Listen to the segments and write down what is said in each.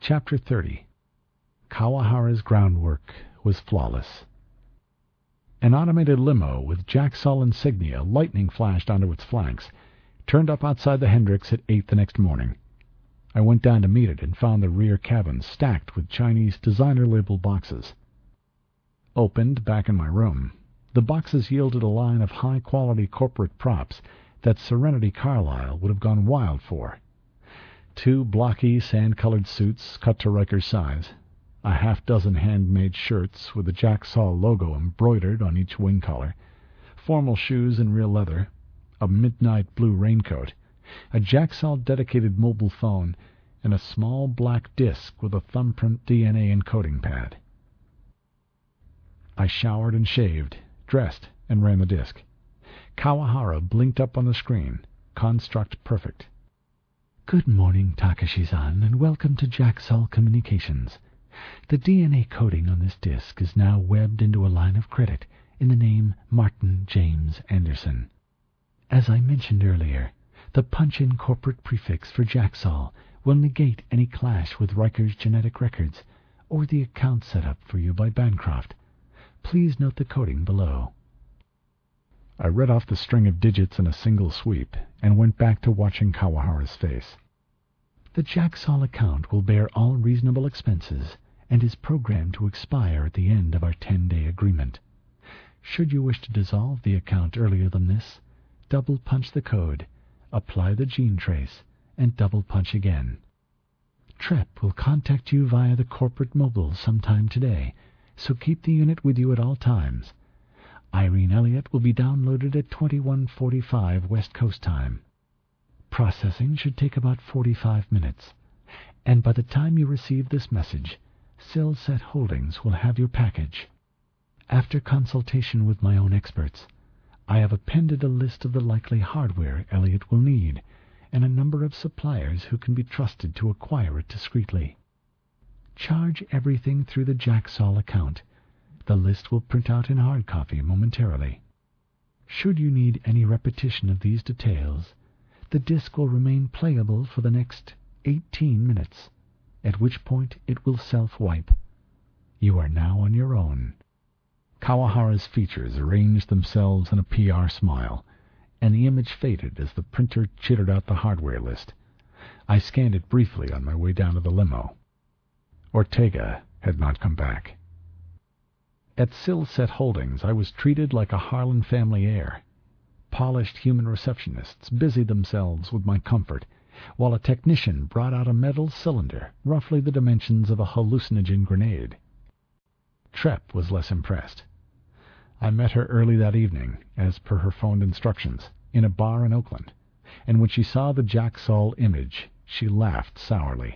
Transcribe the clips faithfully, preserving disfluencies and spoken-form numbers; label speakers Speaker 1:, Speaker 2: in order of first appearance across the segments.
Speaker 1: Chapter thirty. Kawahara's groundwork was flawless. An automated limo with Jaxol insignia lightning flashed onto its flanks turned up outside the Hendricks at eight the next morning. I went down to meet it and found the rear cabin stacked with Chinese designer-label boxes. Opened back in my room, the boxes yielded a line of high-quality corporate props that Serenity Carlisle would have gone wild for. Two blocky, sand-colored suits cut to Riker's size, a half-dozen handmade shirts with the Jaxol logo embroidered on each wing collar, formal shoes in real leather, a midnight blue raincoat, a Jaxol-dedicated mobile phone, and a small black disc with a thumbprint D N A encoding pad. I showered and shaved, dressed, and ran the disc. Kawahara blinked up on the screen, construct perfect. Good morning, Takashi-san, and welcome to Jaxol Communications. The D N A coding on this disk is now webbed into a line of credit in the name Martin James Anderson. As I mentioned earlier, the punch-in corporate prefix for Jaxol will negate any clash with Riker's genetic records or the account set up for you by Bancroft. Please note the coding below. I read off the string of digits in a single sweep and went back to watching Kawahara's face. The Jaxol account will bear all reasonable expenses and is programmed to expire at the end of our ten-day agreement. Should you wish to dissolve the account earlier than this, double-punch the code, apply the gene trace, and double-punch again. Trep will contact you via the corporate mobile sometime today, so keep the unit with you at all times. Irene Elliott will be downloaded at twenty-one forty-five West Coast time. Processing should take about forty-five minutes, and by the time you receive this message, Silset Holdings will have your package. After consultation with my own experts, I have appended a list of the likely hardware Elliott will need, and a number of suppliers who can be trusted to acquire it discreetly. Charge everything through the Jaxol account. The list will print out in hard copy momentarily. Should you need any repetition of these details, the disk will remain playable for the next eighteen minutes, at which point it will self-wipe. You are now on your own. Kawahara's features arranged themselves in a P R smile, and the image faded as the printer chittered out the hardware list. I scanned it briefly on my way down to the limo. Ortega had not come back. At Silset Holdings, I was treated like a Harlan family heir. Polished human receptionists busied themselves with my comfort, while a technician brought out a metal cylinder, roughly the dimensions of a hallucinogen grenade. Trep was less impressed. I met her early that evening, as per her phoned instructions, in a bar in Oakland, and when she saw the Jaxol image, she laughed sourly.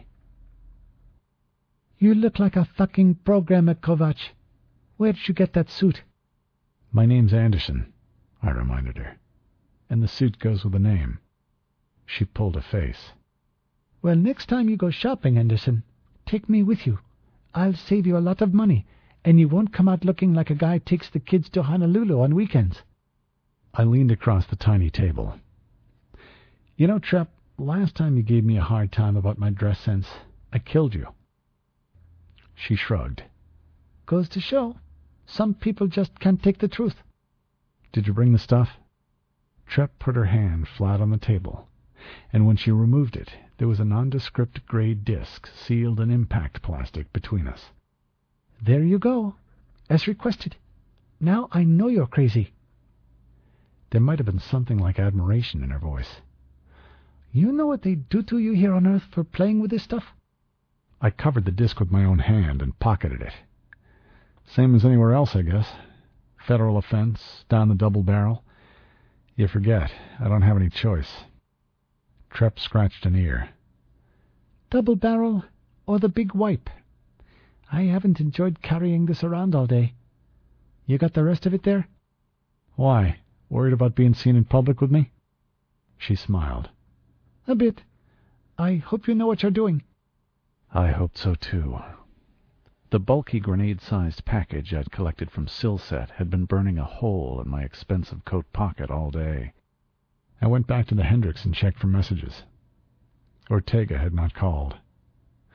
Speaker 2: "You look like a fucking programmer, Kovac. Where did you get that suit?"
Speaker 1: "My name's Anderson," I reminded her, "and the suit goes with the name." She pulled a face.
Speaker 2: "Well, next time you go shopping, Anderson, take me with you. I'll save you a lot of money, and you won't come out looking like a guy takes the kids to Honolulu on weekends."
Speaker 1: I leaned across the tiny table. "You know, Trep, last time you gave me a hard time about my dress sense, I killed you." She shrugged.
Speaker 2: "Goes to show. Some people just can't take the truth."
Speaker 1: "Did you bring the stuff?" Trep put her hand flat on the table, and when she removed it, there was a nondescript gray disc sealed in impact plastic between us.
Speaker 2: "There you go, as requested. Now I know you're crazy."
Speaker 1: There might have been something like admiration in her voice.
Speaker 2: "You know what they do to you here on Earth for playing with this stuff?"
Speaker 1: I covered the disc with my own hand and pocketed it. "Same as anywhere else, I guess. Federal offense, down the double barrel. You forget, I don't have any choice." Trep scratched an ear.
Speaker 2: "Double barrel or the big wipe? I haven't enjoyed carrying this around all day. You got the rest of it there?"
Speaker 1: "Why? Worried about being seen in public with me?" She smiled.
Speaker 2: "A bit. I hope you know what you're doing."
Speaker 1: I hoped so, too. The bulky grenade-sized package I'd collected from Silset had been burning a hole in my expensive coat pocket all day. I went back to the Hendricks and checked for messages. Ortega had not called.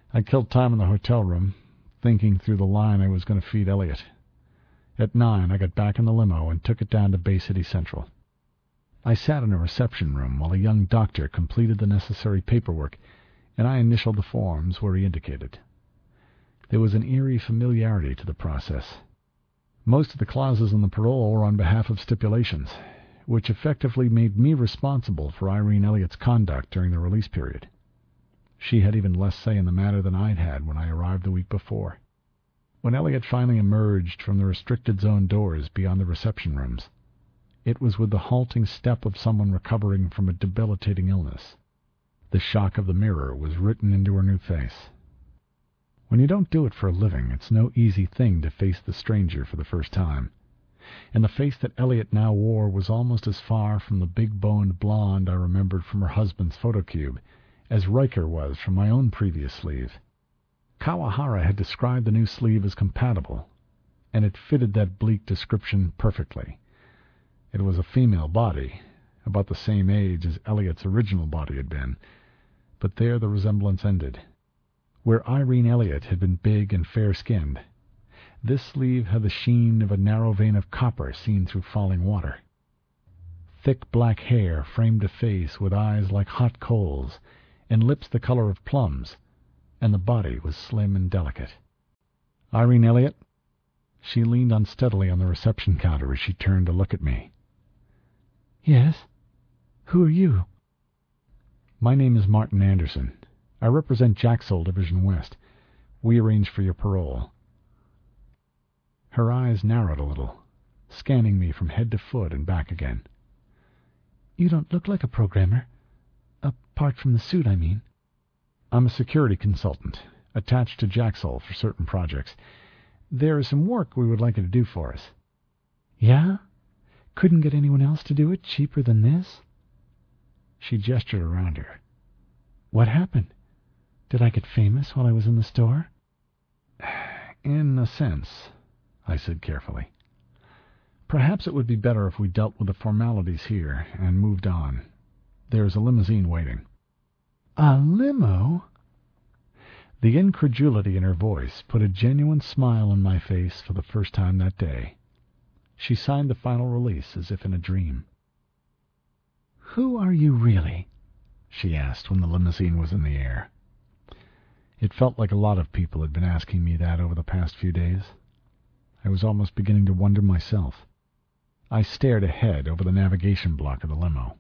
Speaker 1: I killed time in the hotel room, thinking through the line I was going to feed Elliot. At nine, I got back in the limo and took it down to Bay City Central. I sat in a reception room while a young doctor completed the necessary paperwork, and I initialed the forms where he indicated. There was an eerie familiarity to the process. Most of the clauses in the parole were on behalf of stipulations, which effectively made me responsible for Irene Elliott's conduct during the release period. She had even less say in the matter than I'd had when I arrived the week before. When Elliott finally emerged from the restricted zone doors beyond the reception rooms, it was with the halting step of someone recovering from a debilitating illness. The shock of the mirror was written into her new face. When you don't do it for a living, it's no easy thing to face the stranger for the first time. And the face that Elliott now wore was almost as far from the big-boned blonde I remembered from her husband's photocube as Riker was from my own previous sleeve. Kawahara had described the new sleeve as compatible, and it fitted that bleak description perfectly. It was a female body, about the same age as Elliott's original body had been, but there the resemblance ended. Where Irene Elliott had been big and fair-skinned, this sleeve had the sheen of a narrow vein of copper seen through falling water. Thick black hair framed a face with eyes like hot coals and lips the color of plums, and the body was slim and delicate. Irene Elliott? She leaned unsteadily on the reception counter as she turned to look at me.
Speaker 2: Yes? Who are you?
Speaker 1: My name is Martin Anderson. I represent Jaxol Division West. We arranged for your parole. Her eyes narrowed a little, scanning me from head to foot and back again.
Speaker 2: You don't look like a programmer. Apart from the suit, I mean.
Speaker 1: I'm a security consultant, attached to Jaxol for certain projects. There is some work we would like you to do for us.
Speaker 2: Yeah? Couldn't get anyone else to do it cheaper than this?
Speaker 1: She gestured around her.
Speaker 2: What happened? Did I get famous while I was in the store?
Speaker 1: In a sense, I said carefully. Perhaps it would be better if we dealt with the formalities here and moved on. There's a limousine waiting.
Speaker 2: A limo?
Speaker 1: The incredulity in her voice put a genuine smile on my face for the first time that day. She signed the final release as if in a dream.
Speaker 2: Who are you really?
Speaker 1: She asked when the limousine was in the air. It felt like a lot of people had been asking me that over the past few days. I was almost beginning to wonder myself. I stared ahead over the navigation block of the limo.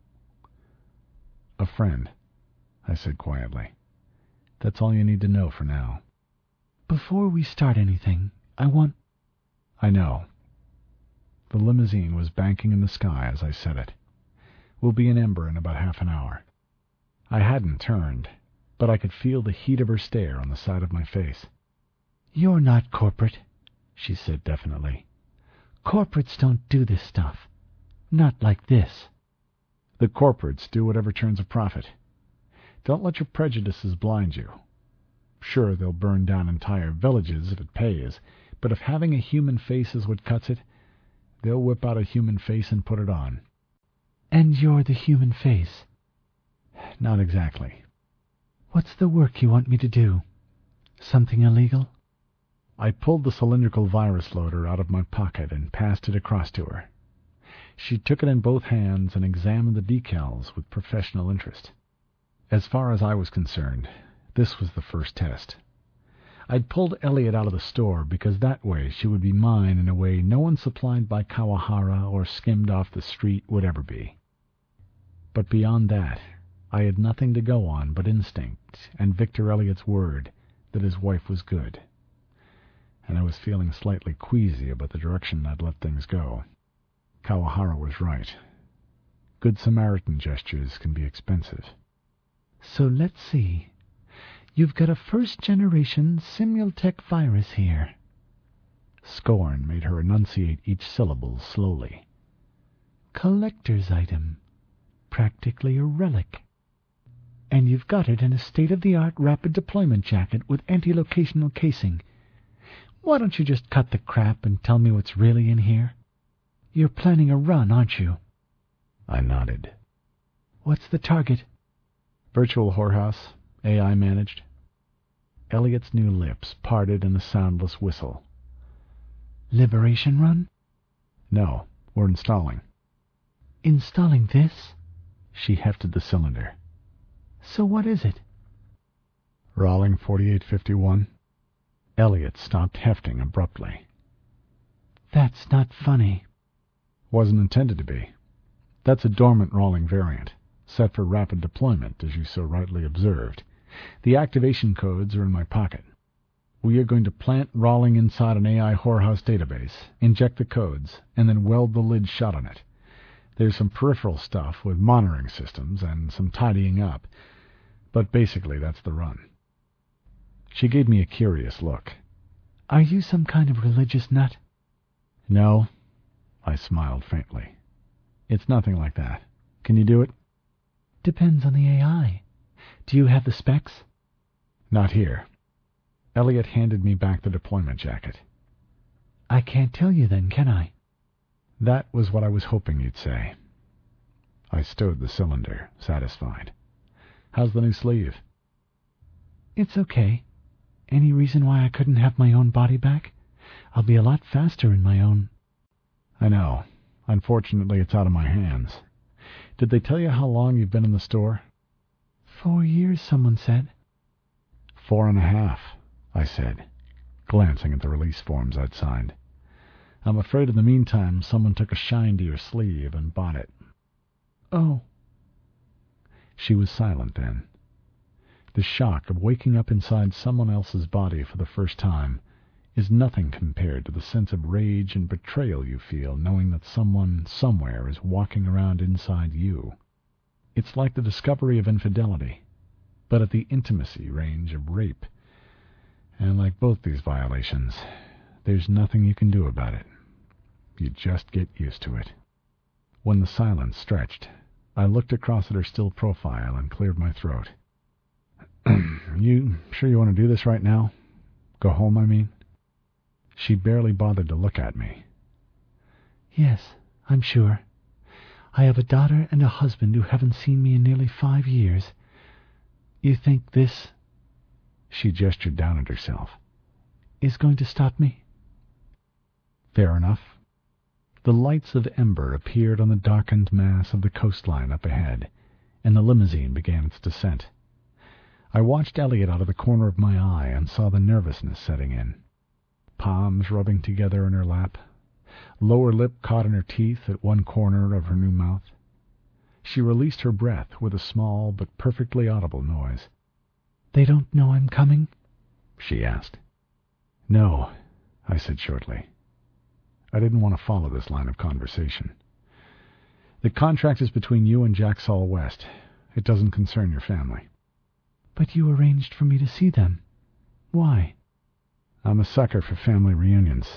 Speaker 1: A friend, I said quietly. That's all you need to know for now.
Speaker 2: Before we start anything, I want...
Speaker 1: I know. The limousine was banking in the sky as I said it. We'll be in Ember in about half an hour. I hadn't turned, but I could feel the heat of her stare on the side of my face.
Speaker 2: You're not corporate, she said definitely. Corporates don't do this stuff. Not like this.
Speaker 1: The corporates do whatever turns a profit. Don't let your prejudices blind you. Sure, they'll burn down entire villages if it pays, but if having a human face is what cuts it, they'll whip out a human face and put it on.
Speaker 2: And you're the human face?
Speaker 1: Not exactly.
Speaker 2: What's the work you want me to do? Something illegal?
Speaker 1: I pulled the cylindrical virus loader out of my pocket and passed it across to her. She took it in both hands and examined the decals with professional interest. As far as I was concerned, this was the first test. I'd pulled Elliot out of the store because that way she would be mine in a way no one supplied by Kawahara or skimmed off the street would ever be. But beyond that, I had nothing to go on but instinct and Victor Elliott's word that his wife was good. And I was feeling slightly queasy about the direction I'd let things go. Kawahara was right. Good Samaritan gestures can be expensive.
Speaker 2: So let's see. You've got a first-generation Simultech virus here.
Speaker 1: Scorn made her enunciate each syllable slowly.
Speaker 2: Collector's item. Practically a relic. And you've got it in a state-of-the-art rapid deployment jacket with anti-locational casing. Why don't you just cut the crap and tell me what's really in here? You're planning a run, aren't you?
Speaker 1: I nodded.
Speaker 2: What's the target?
Speaker 1: Virtual whorehouse, A I managed. Elliot's new lips parted in a soundless whistle.
Speaker 2: Liberation run?
Speaker 1: No, we're installing.
Speaker 2: Installing this?
Speaker 1: She hefted the cylinder.
Speaker 2: So what is it?
Speaker 1: Rawling forty-eight fifty-one. Elliot stopped hefting abruptly.
Speaker 2: That's not funny.
Speaker 1: Wasn't intended to be. That's a dormant Rawling variant, set for rapid deployment, as you so rightly observed. The activation codes are in my pocket. We are going to plant Rawling inside an A I whorehouse database, inject the codes, and then weld the lid shut on it. There's some peripheral stuff with monitoring systems and some tidying up, but basically that's the run. She gave me a curious look.
Speaker 2: Are you some kind of religious nut?
Speaker 1: No, I smiled faintly. It's nothing like that. Can you do it?
Speaker 2: Depends on the A I. Do you have the specs?
Speaker 1: Not here. Elliot handed me back the deployment jacket.
Speaker 2: I can't tell you then, can I?
Speaker 1: That was what I was hoping you'd say. I stowed the cylinder, satisfied. How's the new sleeve?
Speaker 2: It's okay. Any reason why I couldn't have my own body back? I'll be a lot faster in my own.
Speaker 1: I know. Unfortunately, it's out of my hands. Did they tell you how long you've been in the store?
Speaker 2: Four years, someone said.
Speaker 1: Four and a half, I said, glancing at the release forms I'd signed. I'm afraid in the meantime someone took a shine to your sleeve and bought it.
Speaker 2: Oh.
Speaker 1: She was silent then. The shock of waking up inside someone else's body for the first time is nothing compared to the sense of rage and betrayal you feel knowing that someone somewhere is walking around inside you. It's like the discovery of infidelity, but at the intimacy range of rape. And like both these violations, there's nothing you can do about it. You just get used to it. When the silence stretched, I looked across at her still profile and cleared my throat. You sure you want to do this right now? Go home, I mean? She barely bothered to look at me.
Speaker 2: Yes, I'm sure. I have a daughter and a husband who haven't seen me in nearly five years. You think this,
Speaker 1: she gestured down at herself,
Speaker 2: is going to stop me?
Speaker 1: Fair enough. The lights of ember appeared on the darkened mass of the coastline up ahead, and the limousine began its descent. I watched Elliot out of the corner of my eye and saw the nervousness setting in. Palms rubbing together in her lap, lower lip caught in her teeth at one corner of her new mouth. She released her breath with a small but perfectly audible noise.
Speaker 2: They don't know I'm coming?
Speaker 1: She asked. No, I said shortly. I didn't want to follow this line of conversation. The contract is between you and Jaxall West. It doesn't concern your family.
Speaker 2: But you arranged for me to see them. Why?
Speaker 1: I'm a sucker for family reunions.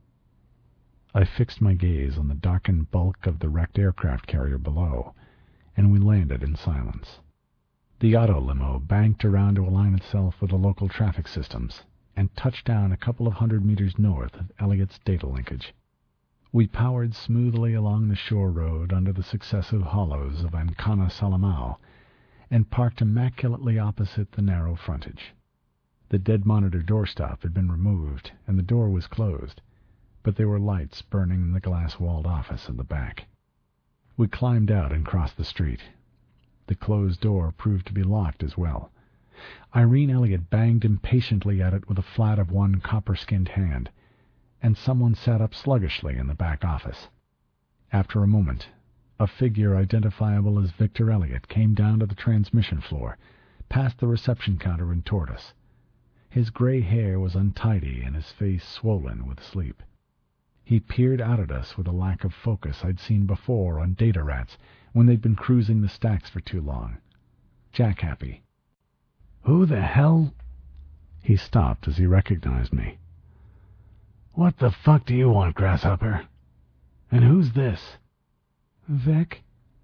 Speaker 1: I fixed my gaze on the darkened bulk of the wrecked aircraft carrier below, and we landed in silence. The auto limo banked around to align itself with the local traffic systems and touched down a couple of hundred meters north of Elliot's data linkage. We powered smoothly along the shore road under the successive hollows of Ancana Salamao and parked immaculately opposite the narrow frontage. The dead monitor doorstop had been removed, and the door was closed, but there were lights burning in the glass-walled office at the back. We climbed out and crossed the street. The closed door proved to be locked as well. Irene Elliot banged impatiently at it with the flat of one copper-skinned hand, and someone sat up sluggishly in the back office. After a moment, a figure identifiable as Victor Elliot came down to the transmission floor, past the reception counter and toward us. His gray hair was untidy and his face swollen with sleep. He peered out at us with a lack of focus I'd seen before on data rats when they'd been cruising the stacks for too long. Jack-happy. Who the hell? He stopped as he recognized me. What the fuck do you want, Grasshopper? And who's this?
Speaker 2: Vic?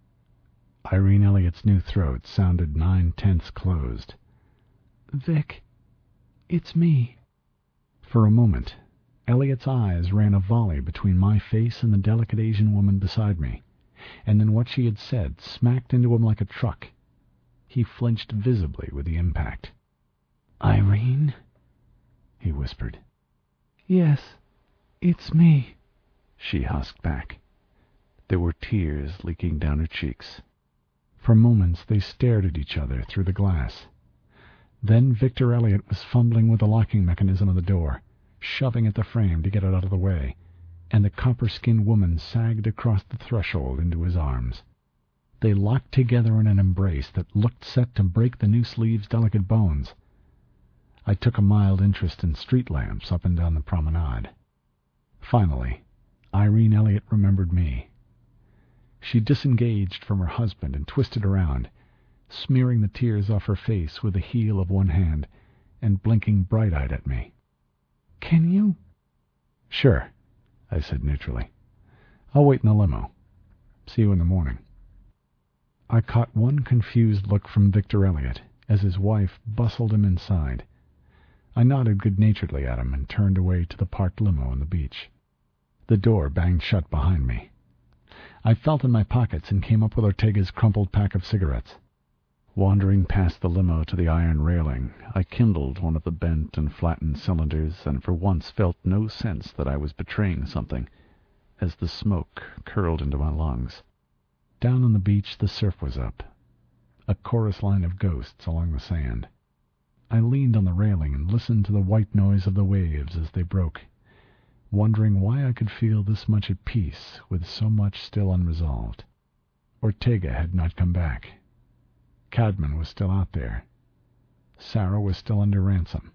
Speaker 1: Irene Elliott's new throat sounded nine-tenths closed.
Speaker 2: Vic, it's me.
Speaker 1: For a moment, Elliot's eyes ran a volley between my face and the delicate Asian woman beside me, and then what she had said smacked into him like a truck. He flinched visibly with the impact. "Irene?" he whispered.
Speaker 2: "Yes, it's me,"
Speaker 1: she husked back. There were tears leaking down her cheeks. For moments they stared at each other through the glass. Then Victor Elliott was fumbling with the locking mechanism of the door, shoving at the frame to get it out of the way, and the copper-skinned woman sagged across the threshold into his arms. They locked together in an embrace that looked set to break the new sleeve's delicate bones. I took a mild interest in street lamps up and down the promenade. Finally, Irene Elliott remembered me. She disengaged from her husband and twisted around, smearing the tears off her face with the heel of one hand and blinking bright-eyed at me.
Speaker 2: "Can you?"
Speaker 1: "Sure," I said neutrally. "I'll wait in the limo. See you in the morning." I caught one confused look from Victor Elliott as his wife bustled him inside. I nodded good-naturedly at him and turned away to the parked limo on the beach. The door banged shut behind me. I felt in my pockets and came up with Ortega's crumpled pack of cigarettes. Wandering past the limo to the iron railing, I kindled one of the bent and flattened cylinders and for once felt no sense that I was betraying something, as the smoke curled into my lungs. Down on the beach the surf was up, a chorus line of ghosts along the sand. I leaned on the railing and listened to the white noise of the waves as they broke, wondering why I could feel this much at peace with so much still unresolved. Ortega had not come back. Cadman was still out there. Sarah was still under ransom.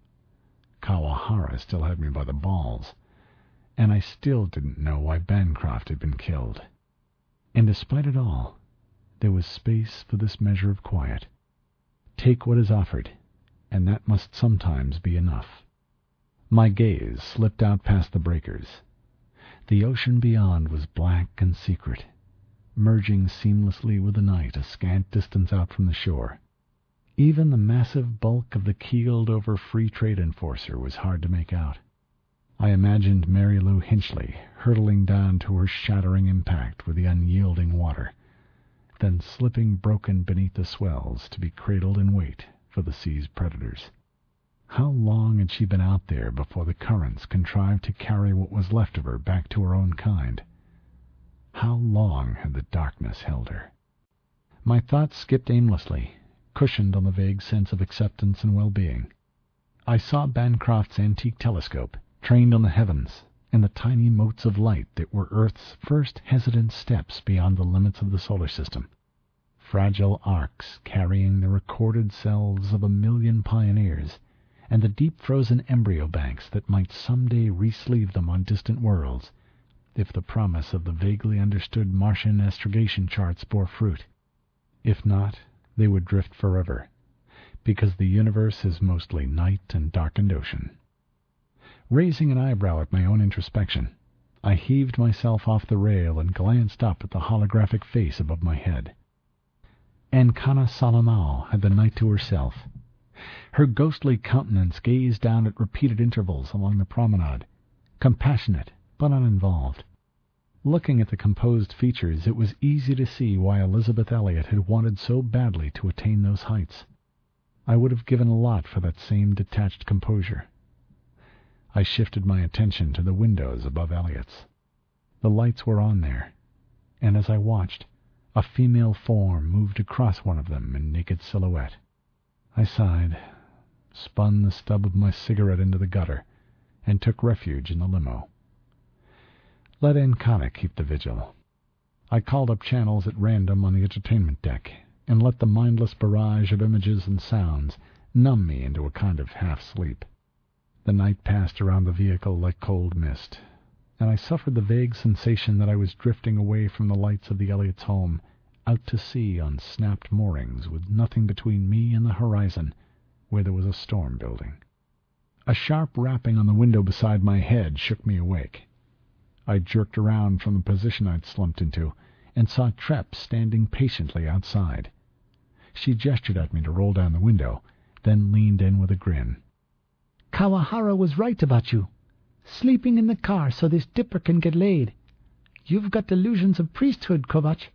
Speaker 1: Kawahara still had me by the balls. And I still didn't know why Bancroft had been killed. And despite it all, there was space for this measure of quiet. Take what is offered, and that must sometimes be enough. My gaze slipped out past the breakers. The ocean beyond was black and secret, merging seamlessly with the night a scant distance out from the shore. Even the massive bulk of the keeled-over free trade enforcer was hard to make out. I imagined Mary Lou Hinchley hurtling down to her shattering impact with the unyielding water, then slipping broken beneath the swells to be cradled in wait for the sea's predators. How long had she been out there before the currents contrived to carry what was left of her back to her own kind? How long had the darkness held her? My thoughts skipped aimlessly, cushioned on the vague sense of acceptance and well-being. I saw Bancroft's antique telescope, trained on the heavens, and the tiny motes of light that were Earth's first hesitant steps beyond the limits of the solar system. Fragile arcs carrying the recorded cells of a million pioneers, and the deep-frozen embryo banks that might someday re-sleeve them on distant worlds, if the promise of the vaguely understood Martian astrogation charts bore fruit. If not, they would drift forever, because the universe is mostly night and darkened ocean. Raising an eyebrow at my own introspection, I heaved myself off the rail and glanced up at the holographic face above my head. Ancana Salamao had the night to herself. Her ghostly countenance gazed down at repeated intervals along the promenade, compassionate but uninvolved. Looking at the composed features, it was easy to see why Elizabeth Elliott had wanted so badly to attain those heights. I would have given a lot for that same detached composure. I shifted my attention to the windows above Elliott's. The lights were on there, and as I watched, a female form moved across one of them in naked silhouette. I sighed, spun the stub of my cigarette into the gutter, and took refuge in the limo. Let Ancana keep the vigil. I called up channels at random on the entertainment deck, and let the mindless barrage of images and sounds numb me into a kind of half-sleep. The night passed around the vehicle like cold mist, and I suffered the vague sensation that I was drifting away from the lights of the Elliott's home, out to sea on snapped moorings, with nothing between me and the horizon, where there was a storm building. A sharp rapping on the window beside my head shook me awake. I jerked around from the position I'd slumped into, and saw Trepp standing patiently outside. She gestured at me to roll down the window, then leaned in with a grin.
Speaker 2: "Kawahara was right about you. Sleeping in the car so this dipper can get laid. You've got delusions of priesthood, Kovach."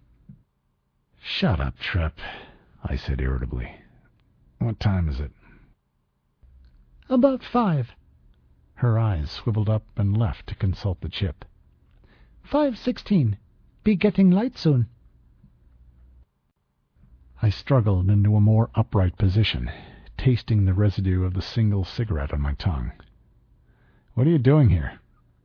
Speaker 1: "Shut up, Trepp," I said irritably. "What time is it?"
Speaker 2: About five.
Speaker 1: Her eyes swiveled up and left to consult the chip.
Speaker 2: Five sixteen. Be getting light soon.
Speaker 1: I struggled into a more upright position, tasting the residue of the single cigarette on my tongue. What are you doing here?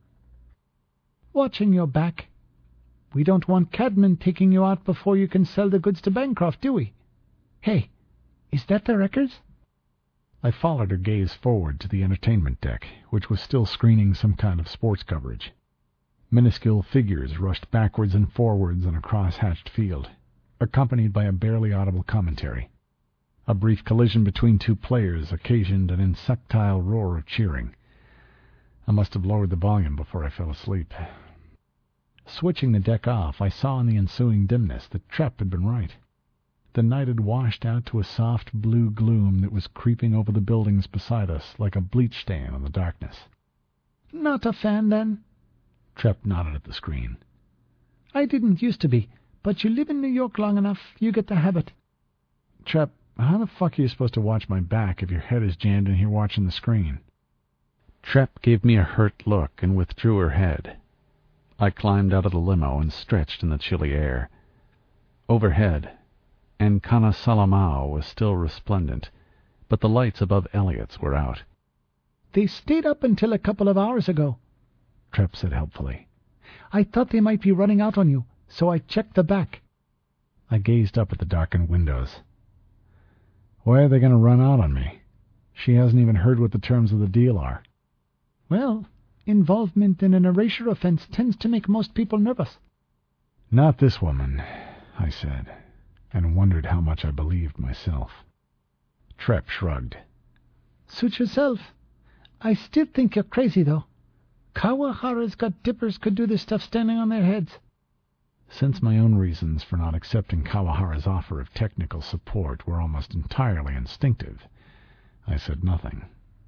Speaker 2: Watching your back. We don't want Cadman taking you out before you can sell the goods to Bancroft, do we? Hey, is that the records?
Speaker 1: I followed her gaze forward to the entertainment deck, which was still screening some kind of sports coverage. Minuscule figures rushed backwards and forwards on a cross-hatched field, accompanied by a barely audible commentary. A brief collision between two players occasioned an insectile roar of cheering. I must have lowered the volume before I fell asleep. Switching the deck off, I saw in the ensuing dimness that Trepp had been right. The night had washed out to a soft blue gloom that was creeping over the buildings beside us like a bleach stain on the darkness.
Speaker 2: Not a fan, then?
Speaker 1: Trepp nodded at the screen.
Speaker 2: I didn't used to be, but you live in New York long enough, you get the habit.
Speaker 1: Trepp, how the fuck are you supposed to watch my back if your head is jammed in here watching the screen? Trepp gave me a hurt look and withdrew her head. I climbed out of the limo and stretched in the chilly air. Overhead, Ancana Salamao was still resplendent, but the lights above Elliot's were out.
Speaker 2: They stayed up until a couple of hours ago,
Speaker 1: Trepp said helpfully.
Speaker 2: I thought they might be running out on you, so I checked the back.
Speaker 1: I gazed up at the darkened windows. Why are they going to run out on me? She hasn't even heard what the terms of the deal are.
Speaker 2: Well, involvement in an erasure offense tends to make most people nervous.
Speaker 1: Not this woman, I said, and wondered how much I believed myself. Trepp shrugged.
Speaker 2: Suit yourself. I still think you're crazy, though. Kawahara's got dippers could do this stuff standing on their heads.
Speaker 1: Since my own reasons for not accepting Kawahara's offer of technical support were almost entirely instinctive, I said nothing.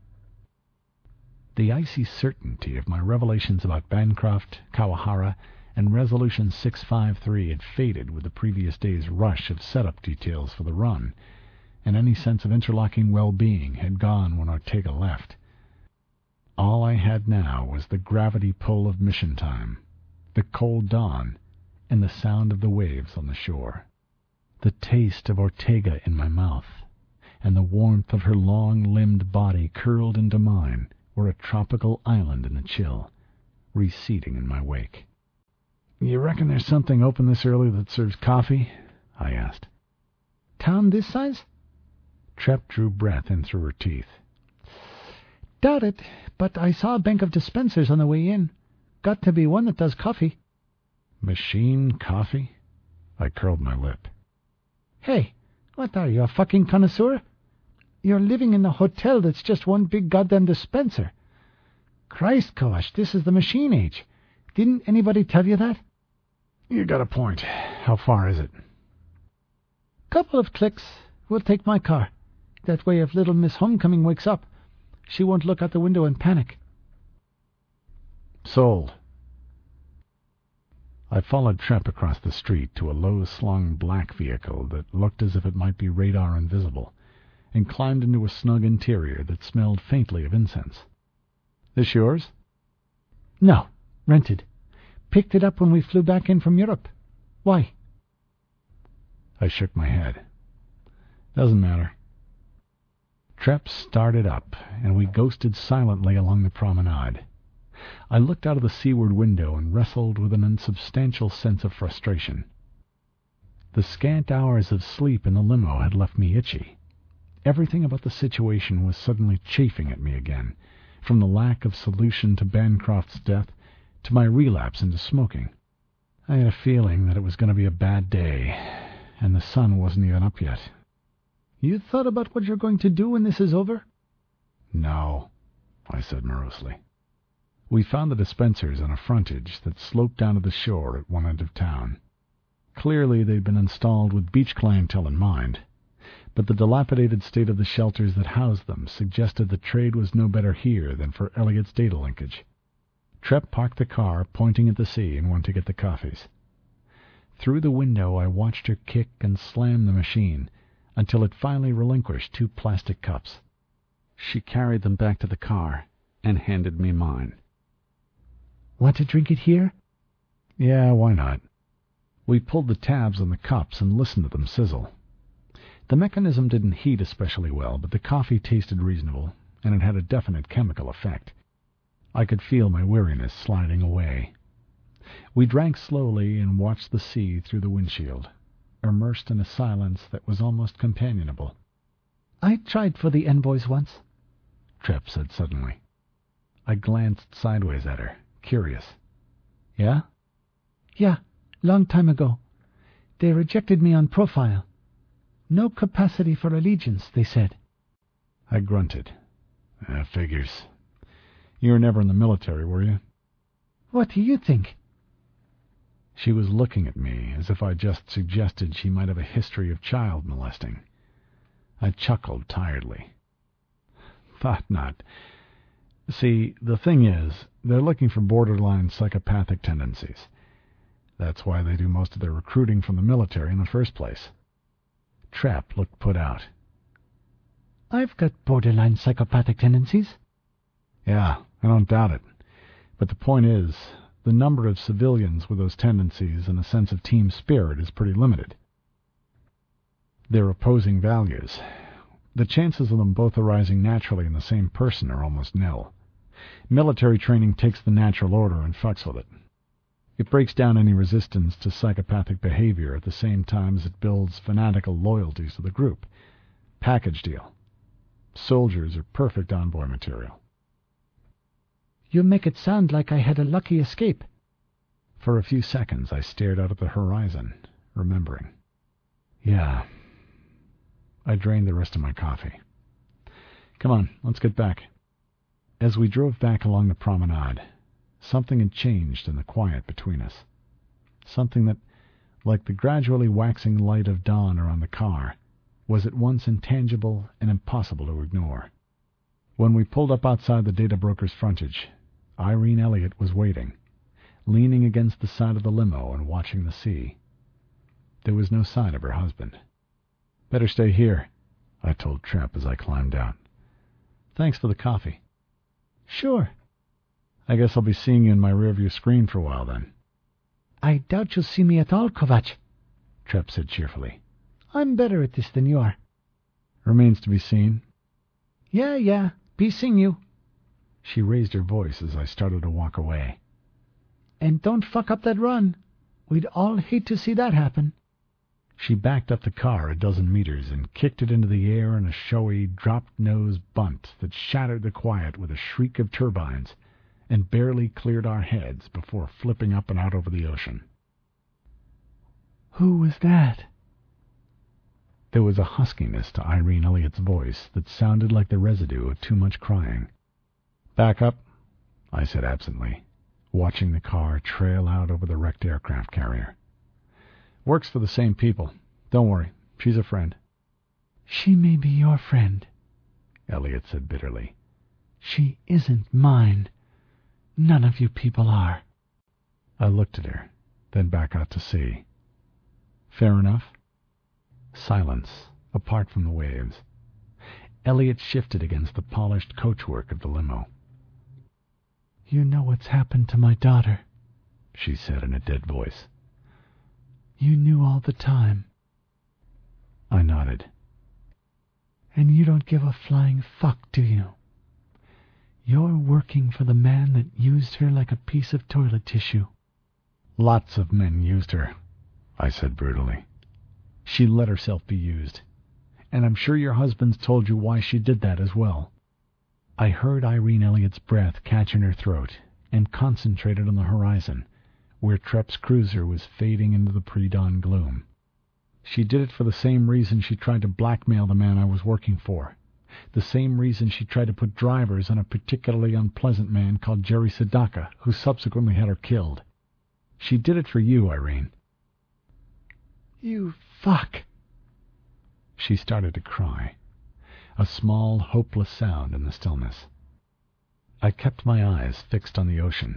Speaker 1: The icy certainty of my revelations about Bancroft, Kawahara, and Resolution six five three had faded with the previous day's rush of setup details for the run, and any sense of interlocking well-being had gone when Ortega left. All I had now was the gravity pull of mission time, the cold dawn, and the sound of the waves on the shore. The taste of Ortega in my mouth, and the warmth of her long-limbed body curled into mine were a tropical island in the chill, receding in my wake. You reckon there's something open this early that serves coffee? I asked.
Speaker 2: Town this size?
Speaker 1: Trepp drew breath in through her teeth.
Speaker 2: Doubt it, but I saw a bank of dispensers on the way in. Got to be one that does coffee.
Speaker 1: Machine coffee? I curled my lip.
Speaker 2: Hey, what are you, a fucking connoisseur? You're living in a hotel that's just one big goddamn dispenser. Christ, Kosh, this is the machine age. Didn't anybody tell you that?
Speaker 1: You got a point. How far is it?
Speaker 2: Couple of clicks. We'll take my car. That way if little Miss Homecoming wakes up, she won't look out the window and panic.
Speaker 1: Sold. I followed Trepp across the street to a low-slung black vehicle that looked as if it might be radar invisible, and climbed into a snug interior that smelled faintly of incense. This yours?
Speaker 2: No, rented. Picked it up when we flew back in from Europe. Why?
Speaker 1: I shook my head. Doesn't matter. Trepp started up, and we ghosted silently along the promenade. I looked out of the seaward window and wrestled with an unsubstantial sense of frustration. The scant hours of sleep in the limo had left me itchy. Everything about the situation was suddenly chafing at me again, from the lack of solution to Bancroft's death to my relapse into smoking. I had a feeling that it was going to be a bad day, and the sun wasn't even up yet.
Speaker 2: You thought about what you're going to do when this is over?
Speaker 1: No, I said morosely. We found the dispensers on a frontage that sloped down to the shore at one end of town. Clearly they'd been installed with beach clientele in mind, but the dilapidated state of the shelters that housed them suggested the trade was no better here than for Elliot's data linkage. Trepp parked the car, pointing at the sea, and went to get the coffees. Through the window I watched her kick and slam the machine until it finally relinquished two plastic cups. She carried them back to the car and handed me mine.
Speaker 2: Want to drink it here?
Speaker 1: Yeah, why not? We pulled the tabs on the cups and listened to them sizzle. The mechanism didn't heat especially well, but the coffee tasted reasonable, and it had a definite chemical effect. I could feel my weariness sliding away. We drank slowly and watched the sea through the windshield, immersed in a silence that was almost companionable.
Speaker 2: I tried for the envoys once,
Speaker 1: Trep said suddenly. I glanced sideways at her, curious. Yeah?
Speaker 2: Yeah, long time ago. They rejected me on profile. No capacity for allegiance, they said.
Speaker 1: I grunted. That figures. You were never in the military, were you?
Speaker 2: What do you think?
Speaker 1: She was looking at me as if I just suggested she might have a history of child molesting. I chuckled tiredly. Thought not. See, the thing is, they're looking for borderline psychopathic tendencies. That's why they do most of their recruiting from the military in the first place. Trap looked put out.
Speaker 2: I've got borderline psychopathic tendencies.
Speaker 1: Yeah, I don't doubt it. But the point is, the number of civilians with those tendencies and a sense of team spirit is pretty limited. They're opposing values. The chances of them both arising naturally in the same person are almost nil. Military training takes the natural order and fucks with it. It breaks down any resistance to psychopathic behavior at the same time as it builds fanatical loyalties to the group. Package deal. Soldiers are perfect envoy material.
Speaker 2: You make it sound like I had a lucky escape.
Speaker 1: For a few seconds I stared out at the horizon, remembering. Yeah. I drained the rest of my coffee. Come on, let's get back. As we drove back along the promenade, something had changed in the quiet between us. Something that, like the gradually waxing light of dawn around the car, was at once intangible and impossible to ignore. When we pulled up outside the data broker's frontage, Irene Elliott was waiting, leaning against the side of the limo and watching the sea. There was no sign of her husband. Better stay here, I told Trep as I climbed out. Thanks for the coffee.
Speaker 2: Sure.
Speaker 1: I guess I'll be seeing you in my rearview screen for a while then.
Speaker 2: I doubt you'll see me at all, Kovac,
Speaker 1: Trep said cheerfully.
Speaker 2: I'm better at this than you are.
Speaker 1: Remains to be seen.
Speaker 2: Yeah, yeah, be seeing you.
Speaker 1: She raised her voice as I started to walk away.
Speaker 2: And don't fuck up that run. We'd all hate to see that happen.
Speaker 1: She backed up the car a dozen meters and kicked it into the air in a showy, dropped-nose bunt that shattered the quiet with a shriek of turbines and barely cleared our heads before flipping up and out over the ocean.
Speaker 2: Who was that?
Speaker 1: There was a huskiness to Irene Elliott's voice that sounded like the residue of too much crying. Back up, I said absently, watching the car trail out over the wrecked aircraft carrier. Works for the same people. Don't worry, she's a friend.
Speaker 2: She may be your friend,
Speaker 1: Elliott said bitterly.
Speaker 2: She isn't mine. None of you people are.
Speaker 1: I looked at her, then back out to sea. Fair enough. Silence, apart from the waves. Elliott shifted against the polished coachwork of the limo.
Speaker 2: You know what's happened to my daughter,
Speaker 1: she said in a dead voice.
Speaker 2: You knew all the time.
Speaker 1: I nodded.
Speaker 2: And you don't give a flying fuck, do you? You're working for the man that used her like a piece of toilet tissue.
Speaker 1: Lots of men used her, I said brutally. She let herself be used. And I'm sure your husband's told you why she did that as well. I heard Irene Elliott's breath catch in her throat and concentrated on the horizon, where Trep's cruiser was fading into the pre-dawn gloom. She did it for the same reason she tried to blackmail the man I was working for, the same reason she tried to put drivers on a particularly unpleasant man called Jerry Sadaka, who subsequently had her killed. She did it for you, Irene.
Speaker 2: You fuck.
Speaker 1: She started to cry, a small, hopeless sound in the stillness. I kept my eyes fixed on the ocean.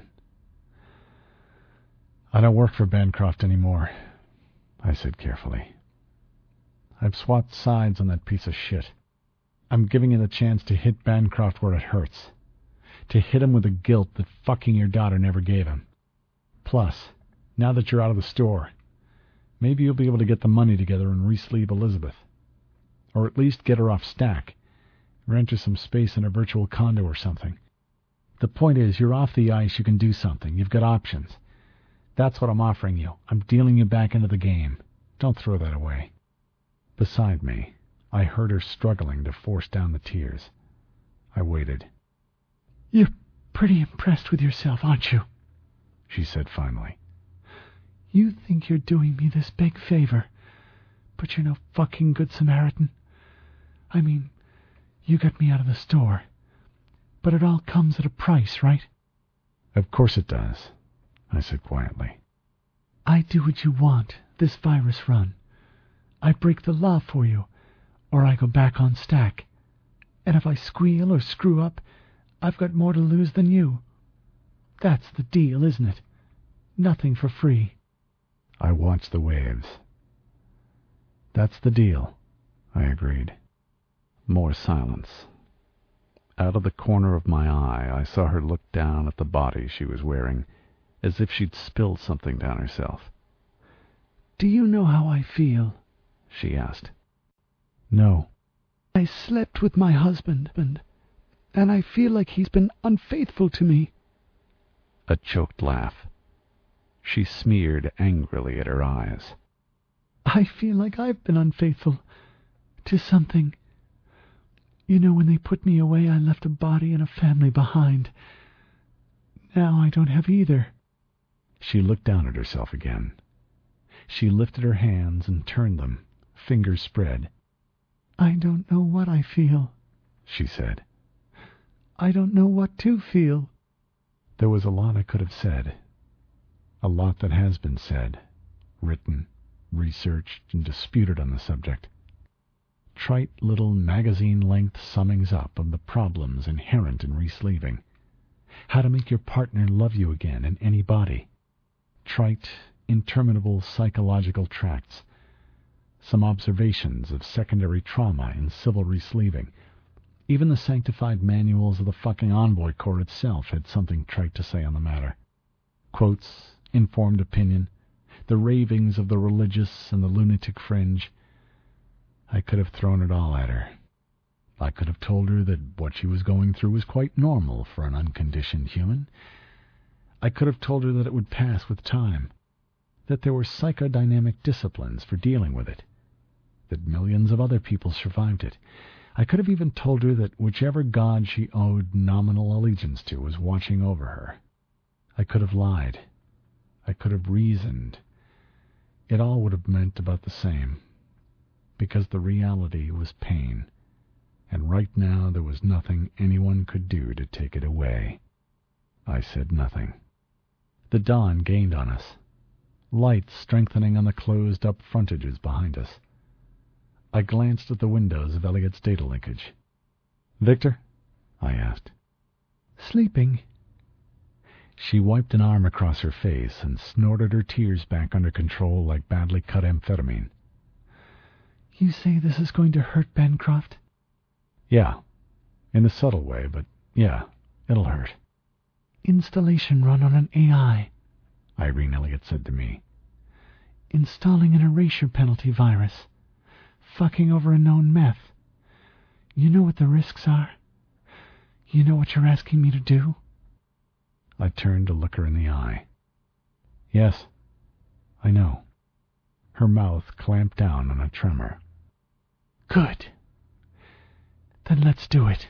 Speaker 1: I don't work for Bancroft anymore, I said carefully. I've swapped sides on that piece of shit. I'm giving you the chance to hit Bancroft where it hurts. To hit him with the guilt that fucking your daughter never gave him. Plus, now that you're out of the store, maybe you'll be able to get the money together and re-sleeve Elizabeth. Or at least get her off Stack. Rent her some space in a virtual condo or something. The point is, you're off the ice, you can do something. You've got options. That's what I'm offering you. I'm dealing you back into the game. Don't throw that away. Beside me, I heard her struggling to force down the tears. I waited.
Speaker 2: You're pretty impressed with yourself, aren't you?
Speaker 1: She said finally.
Speaker 2: You think you're doing me this big favor, but you're no fucking good Samaritan. I mean, you got me out of the store, but it all comes at a price, right?
Speaker 1: Of course it does, I said quietly.
Speaker 2: I do what you want, this virus run. I break the law for you, or I go back on Stack. And if I squeal or screw up, I've got more to lose than you. That's the deal, isn't it? Nothing for free.
Speaker 1: I watched the waves. That's the deal, I agreed. More silence. Out of the corner of my eye, I saw her look down at the body she was wearing, as if she'd spilled something down herself.
Speaker 2: Do you know how I feel? She asked.
Speaker 1: No.
Speaker 2: I slept with my husband, and, and I feel like he's been unfaithful to me.
Speaker 1: A choked laugh. She smeared angrily at her eyes.
Speaker 2: I feel like I've been unfaithful to something. You know, when they put me away, I left a body and a family behind. Now I don't have either.
Speaker 1: She looked down at herself again. She lifted her hands and turned them, fingers spread.
Speaker 2: I don't know what I feel,
Speaker 1: she said.
Speaker 2: I don't know what to feel.
Speaker 1: There was a lot I could have said. A lot that has been said, written, researched, and disputed on the subject. Trite little magazine-length summings up of the problems inherent in resleeving. How to make your partner love you again in any body. Trite, interminable psychological tracts. Some observations of secondary trauma in civil resleeving. Even the sanctified manuals of the fucking Envoy Corps itself had something trite to say on the matter. Quotes, informed opinion, the ravings of the religious and the lunatic fringe. I could have thrown it all at her. I could have told her that what she was going through was quite normal for an unconditioned human. I could have told her that it would pass with time, that there were psychodynamic disciplines for dealing with it, that millions of other people survived it. I could have even told her that whichever god she owed nominal allegiance to was watching over her. I could have lied. I could have reasoned. It all would have meant about the same, because the reality was pain, and right now there was nothing anyone could do to take it away. I said nothing. The dawn gained on us, light strengthening on the closed-up frontages behind us. I glanced at the windows of Elliot's data linkage. "Victor?" I asked.
Speaker 2: "Sleeping."
Speaker 1: She wiped an arm across her face and snorted her tears back under control like badly cut amphetamine.
Speaker 2: "You say this is going to hurt Bancroft?"
Speaker 1: "Yeah. In a subtle way, but yeah, it'll hurt."
Speaker 2: "Installation run on an A I,"
Speaker 1: Irene Elliott said to me.
Speaker 2: "Installing an erasure penalty virus. Fucking over a known meth. You know what the risks are? You know what you're asking me to do?"
Speaker 1: I turned to look her in the eye. "Yes, I know." Her mouth clamped down on a tremor.
Speaker 2: "Good. Then let's do it."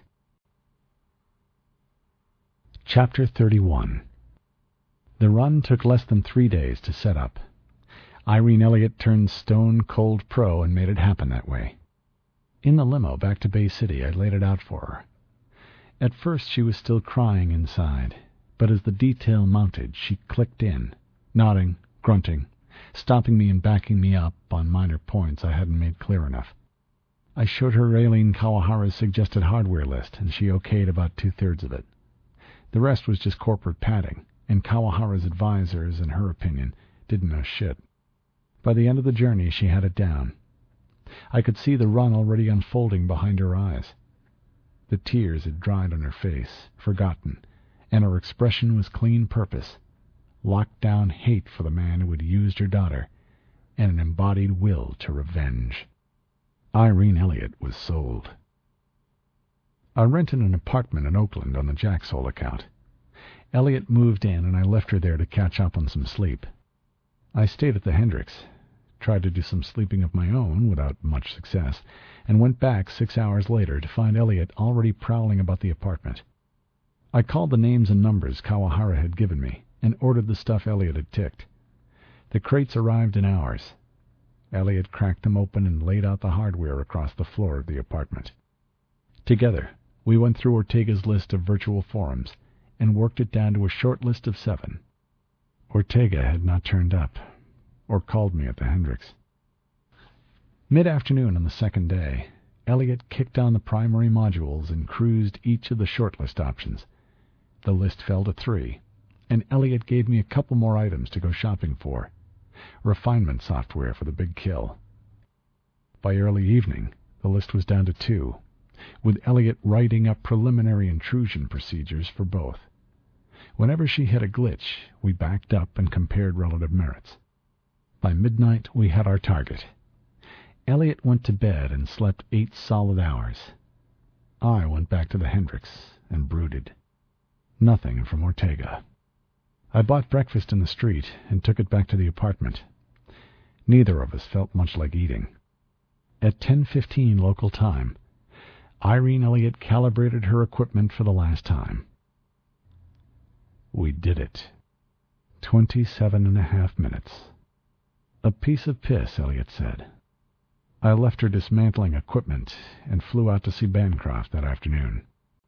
Speaker 1: Chapter thirty-one. The run took less than three days to set up. Irene Elliott turned stone-cold pro and made it happen that way. In the limo back to Bay City, I laid it out for her. At first she was still crying inside, but as the detail mounted, she clicked in, nodding, grunting, stopping me and backing me up on minor points I hadn't made clear enough. I showed her Raylene Kawahara's suggested hardware list, and she okayed about two-thirds of it. The rest was just corporate padding, and Kawahara's advisors, in her opinion, didn't know shit. By the end of the journey, she had it down. I could see the run already unfolding behind her eyes. The tears had dried on her face, forgotten, and her expression was clean purpose, locked down hate for the man who had used her daughter, and an embodied will to revenge. Irene Elliott was sold. I rented an apartment in Oakland on the Jaxhole account. Elliott moved in, and I left her there to catch up on some sleep. I stayed at the Hendricks, tried to do some sleeping of my own without much success, and went back six hours later to find Elliott already prowling about the apartment. I called the names and numbers Kawahara had given me and ordered the stuff Elliott had ticked. The crates arrived in hours. Elliott cracked them open and laid out the hardware across the floor of the apartment. Together, we went through Ortega's list of virtual forums and worked it down to a short list of seven. Ortega had not turned up, or called me at the Hendricks. Mid-afternoon on the second day, Elliott kicked on the primary modules and cruised each of the shortlist options. The list fell to three, and Elliott gave me a couple more items to go shopping for. Refinement software for the big kill. By early evening, the list was down to two, with Elliott writing up preliminary intrusion procedures for both. Whenever she hit a glitch, we backed up and compared relative merits. By midnight, we had our target. Elliott went to bed and slept eight solid hours. I went back to the Hendricks and brooded. Nothing from Ortega. I bought breakfast in the street and took it back to the apartment. Neither of us felt much like eating. At ten fifteen local time, Irene Elliott calibrated her equipment for the last time. We did it. Twenty-seven and a half minutes. A piece of piss, Elliott said. I left her dismantling equipment and flew out to see Bancroft that afternoon.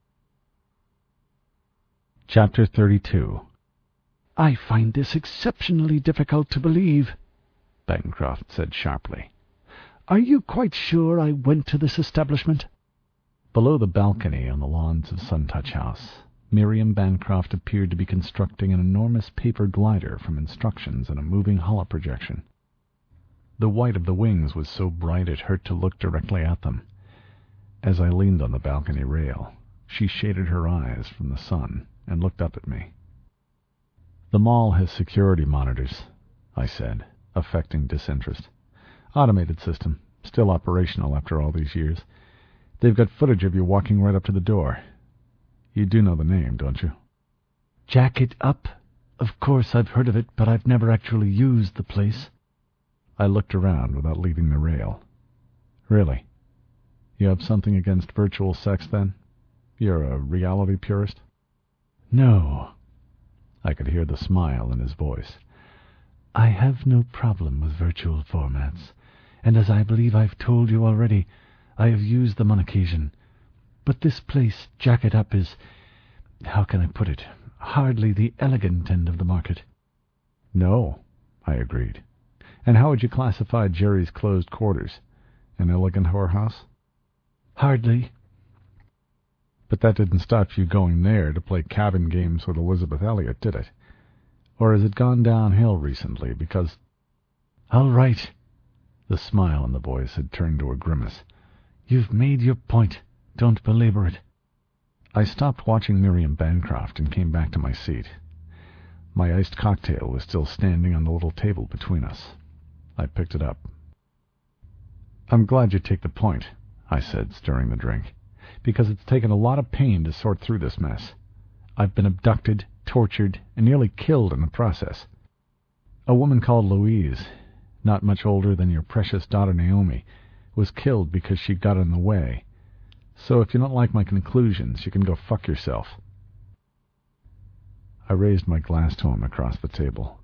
Speaker 1: Chapter thirty-two.
Speaker 2: I find this exceptionally difficult to believe, Bancroft said sharply. Are you quite sure I went to this establishment?
Speaker 1: Below the balcony on the lawns of Suntouch House, Miriam Bancroft appeared to be constructing an enormous paper glider from instructions and a moving holoprojection. The white of the wings was so bright it hurt to look directly at them. As I leaned on the balcony rail, she shaded her eyes from the sun and looked up at me. The mall has security monitors, I said, affecting disinterest. Automated system, still operational after all these years. They've got footage of you walking right up to the door. You do know the name, don't you?
Speaker 2: Jacket Up? Of course I've heard of it, but I've never actually used the place.
Speaker 1: I looked around without leaving the rail. Really? You have something against virtual sex, then? You're a reality purist?
Speaker 2: No.
Speaker 1: I could hear the smile in his voice.
Speaker 2: I have no problem with virtual formats, and as I believe I've told you already, I have used them on occasion. But this place, Jacket Up, is, how can I put it, hardly the elegant end of the market.
Speaker 1: No, I agreed. And how would you classify Jerry's closed quarters? An elegant whorehouse?
Speaker 2: Hardly.
Speaker 1: But that didn't stop you going there to play cabin games with Elizabeth Elliott, did it? Or has it gone downhill recently because...
Speaker 2: All right.
Speaker 1: The smile in the voice had turned to a grimace.
Speaker 2: You've made your point. Don't belabor it.
Speaker 1: I stopped watching Miriam Bancroft and came back to my seat. My iced cocktail was still standing on the little table between us. I picked it up. I'm glad you take the point, I said, stirring the drink, because it's taken a lot of pain to sort through this mess. I've been abducted, tortured, and nearly killed in the process. A woman called Louise, not much older than your precious daughter Naomi, was killed because she got in the way. So if you don't like my conclusions, you can go fuck yourself. I raised my glass to him across the table.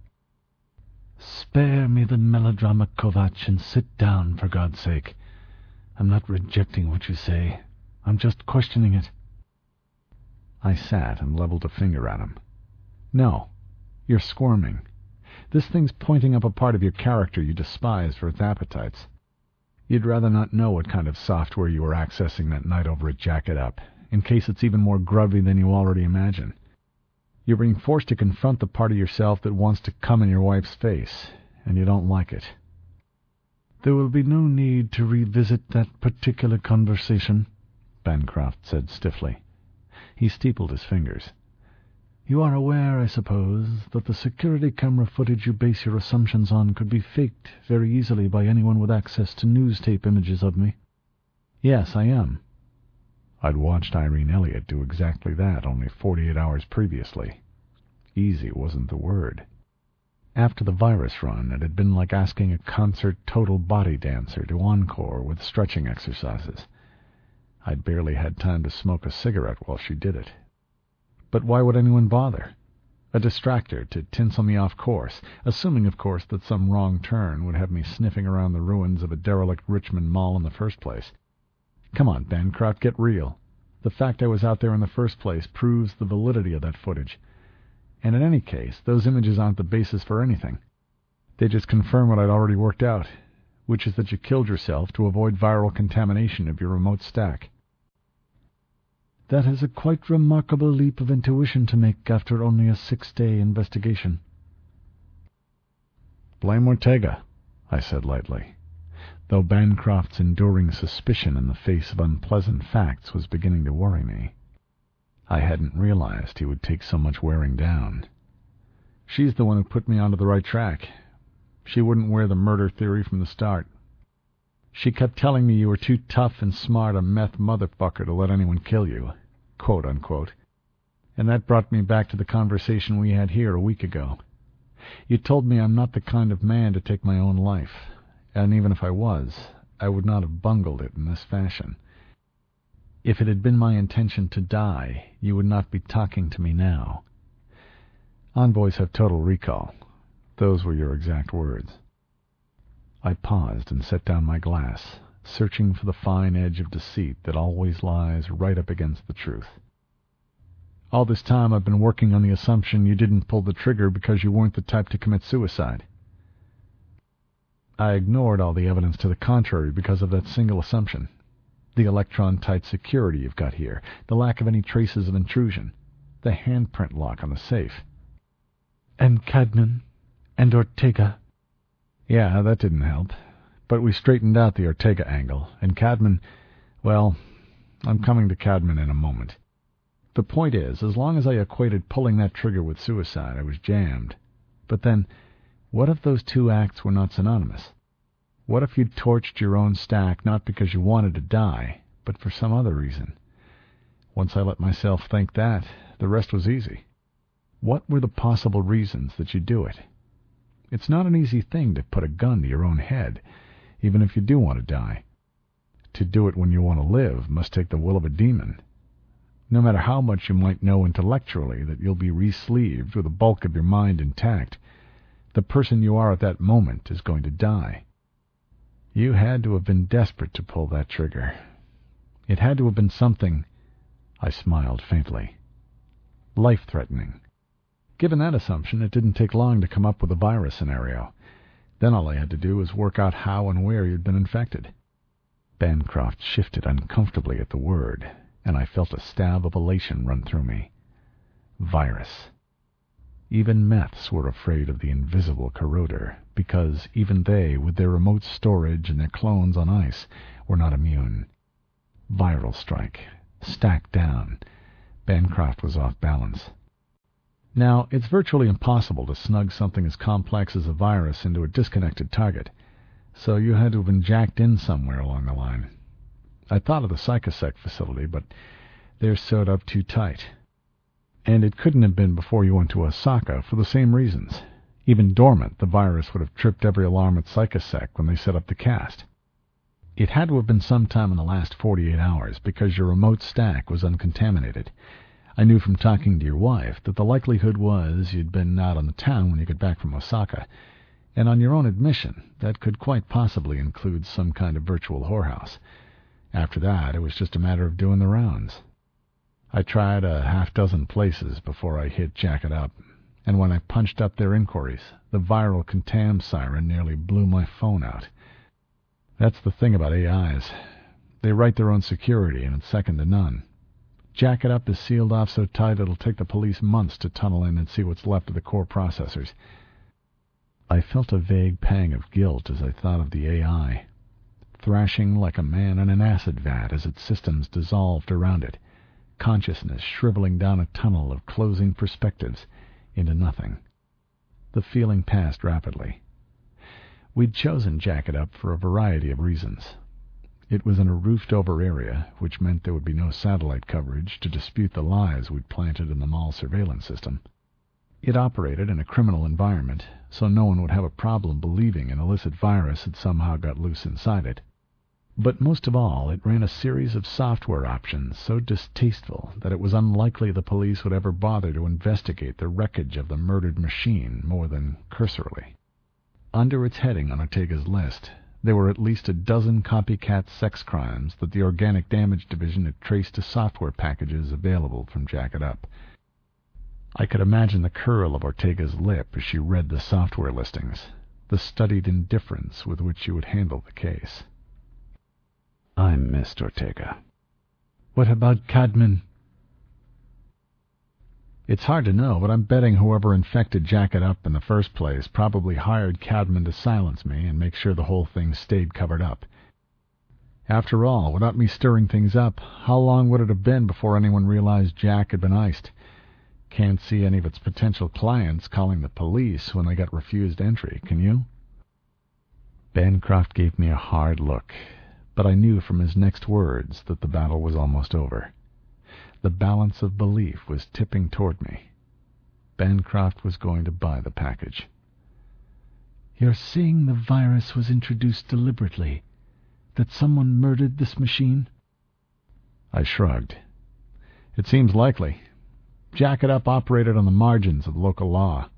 Speaker 2: Spare me the melodrama, Kovac, and sit down, for God's sake. I'm not rejecting what you say. I'm just questioning it.
Speaker 1: I sat and leveled a finger at him. No, you're squirming. This thing's pointing up a part of your character you despise for its appetites. You'd rather not know what kind of software you were accessing that night over at Jacket Up, in case it's even more grubby than you already imagine. You're being forced to confront the part of yourself that wants to come in your wife's face, and you don't like it.
Speaker 2: There will be no need to revisit that particular conversation,
Speaker 1: Bancroft said stiffly. He steepled his fingers. You are aware, I suppose, that the security camera footage you base your assumptions on could be faked very easily by anyone with access to news tape images of me? Yes, I am. I'd watched Irene Elliott do exactly that only forty-eight hours previously. Easy wasn't the word. After the virus run, it had been like asking a concert total body dancer to encore with stretching exercises. I'd barely had time to smoke a cigarette while she did it. But why would anyone bother? A distractor to tinsel me off course, assuming, of course, that some wrong turn would have me sniffing around the ruins of a derelict Richmond Mall in the first place. Come on, Bancroft, get real. The fact I was out there in the first place proves the validity of that footage. And in any case, those images aren't the basis for anything. They just confirm what I'd already worked out, which is that you killed yourself to avoid viral contamination of your remote stack. That is a quite remarkable leap of intuition to make after only a six-day investigation. Blame Ortega, I said lightly, though Bancroft's enduring suspicion in the face of unpleasant facts was beginning to worry me. I hadn't realized he would take so much wearing down. She's the one who put me onto the right track. She wouldn't wear the murder theory from the start. She kept telling me you were too tough and smart a meth motherfucker to let anyone kill you, quote unquote. And that brought me back to the conversation we had here a week ago. You told me I'm not the kind of man to take my own life, and even if I was, I would not have bungled it in this fashion. If it had been my intention to die, you would not be talking to me now. Envoys have total recall. Those were your exact words. I paused and set down my glass, searching for the fine edge of deceit that always lies right up against the truth. All this time I've been working on the assumption you didn't pull the trigger because you weren't the type to commit suicide. I ignored all the evidence to the contrary because of that single assumption. The electron-tight security you've got here, the lack of any traces of intrusion, the handprint lock on the safe. And Cadman, and Ortega. Yeah, that didn't help. But we straightened out the Ortega angle, and Cadman, well, I'm coming to Cadman in a moment. The point is, as long as I equated pulling that trigger with suicide, I was jammed. But then, what if those two acts were not synonymous? What if you'd torched your own stack not because you wanted to die, but for some other reason? Once I let myself think that, the rest was easy. What were the possible reasons that you do it? It's not an easy thing to put a gun to your own head, even if you do want to die. To do it when you want to live must take the will of a demon. No matter how much you might know intellectually that you'll be re-sleeved with the bulk of your mind intact, the person you are at that moment is going to die. You had to have been desperate to pull that trigger. It had to have been something, I smiled faintly, life-threatening. Given that assumption, it didn't take long to come up with a virus scenario. Then all I had to do was work out how and where you'd been infected. Bancroft shifted uncomfortably at the word, and I felt a stab of elation run through me. Virus. Even meths were afraid of the invisible corroder, because even they, with their remote storage and their clones on ice, were not immune. Viral strike. Stacked down. Bancroft was off balance. Now, it's virtually impossible to snug something as complex as a virus into a disconnected target, so you had to have been jacked in somewhere along the line. I thought of the Psychosec facility, but they're sewed up too tight. And it couldn't have been before you went to Osaka for the same reasons. Even dormant, the virus would have tripped every alarm at Psychosec when they set up the cast. It had to have been sometime in the last forty-eight hours, because your remote stack was uncontaminated. I knew from talking to your wife that the likelihood was you'd been out on the town when you got back from Osaka, and on your own admission, that could quite possibly include some kind of virtual whorehouse. After that, it was just a matter of doing the rounds. I tried a half-dozen places before I hit Jack It Up, and when I punched up their inquiries, the viral contam siren nearly blew my phone out. That's the thing about A Is. They write their own security, and it's second to none. Jack It Up is sealed off so tight it'll take the police months to tunnel in and see what's left of the core processors. I felt a vague pang of guilt as I thought of the A I. thrashing like a man in an acid vat as its systems dissolved around it, consciousness shriveling down a tunnel of closing perspectives into nothing. The feeling passed rapidly. We'd chosen Jacket Up for a variety of reasons. It was in a roofed-over area, which meant there would be no satellite coverage to dispute the lies we'd planted in the mall surveillance system. It operated in a criminal environment, so no one would have a problem believing an illicit virus had somehow got loose inside it. But most of all, it ran a series of software options so distasteful that it was unlikely the police would ever bother to investigate the wreckage of the murdered machine more than cursorily. Under its heading on Ortega's list, there were at least a dozen copycat sex crimes that the Organic Damage Division had traced to software packages available from Jacket Up. I could imagine the curl of Ortega's lip as she read the software listings, the studied indifference with which she would handle the case. I missed Ortega.
Speaker 2: What about Cadman?
Speaker 1: It's hard to know, but I'm betting whoever infected Jacket Up in the first place probably hired Cadman to silence me and make sure the whole thing stayed covered up. After all, without me stirring things up, how long would it have been before anyone realized Jack had been iced? Can't see any of its potential clients calling the police when they got refused entry, can you? Bancroft gave me a hard look, but I knew from his next words that the battle was almost over. The balance of belief was tipping toward me. Bancroft was going to buy the package.
Speaker 2: You're saying the virus was introduced deliberately? That someone murdered this machine?
Speaker 1: I shrugged. It seems likely. Jacket Up operated on the margins of local law.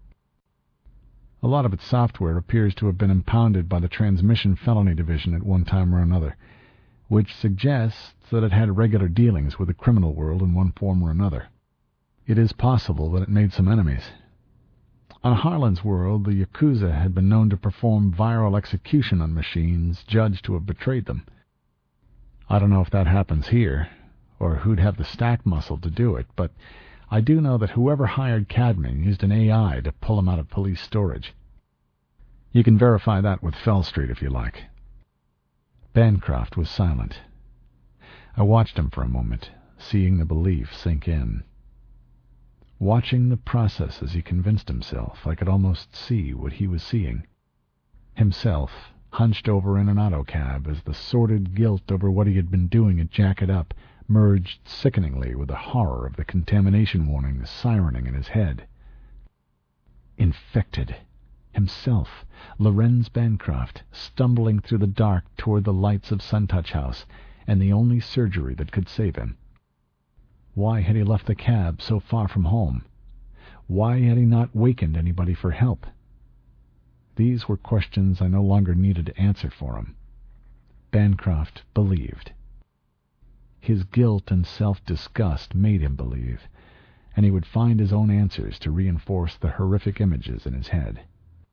Speaker 1: A lot of its software appears to have been impounded by the Transmission Felony Division at one time or another, which suggests that it had regular dealings with the criminal world in one form or another. It is possible that it made some enemies. On Harlan's world, the Yakuza had been known to perform viral execution on machines judged to have betrayed them. I don't know if that happens here, or who'd have the stack muscle to do it, but I do know that whoever hired Cadman used an A I to pull him out of police storage. You can verify that with Fell Street if you like. Bancroft was silent. I watched him for a moment, seeing the belief sink in. Watching the process as he convinced himself, I could almost see what he was seeing. Himself, hunched over in an autocab as the sordid guilt over what he had been doing at Jacket Up merged sickeningly with the horror of the contamination warnings sirening in his head. Infected. Himself, Lorenz Bancroft, stumbling through the dark toward the lights of Suntouch House, and the only surgery that could save him. Why had he left the cab so far from home? Why had he not wakened anybody for help? These were questions I no longer needed to answer for him. Bancroft believed. His guilt and self-disgust made him believe, and he would find his own answers to reinforce the horrific images in his head.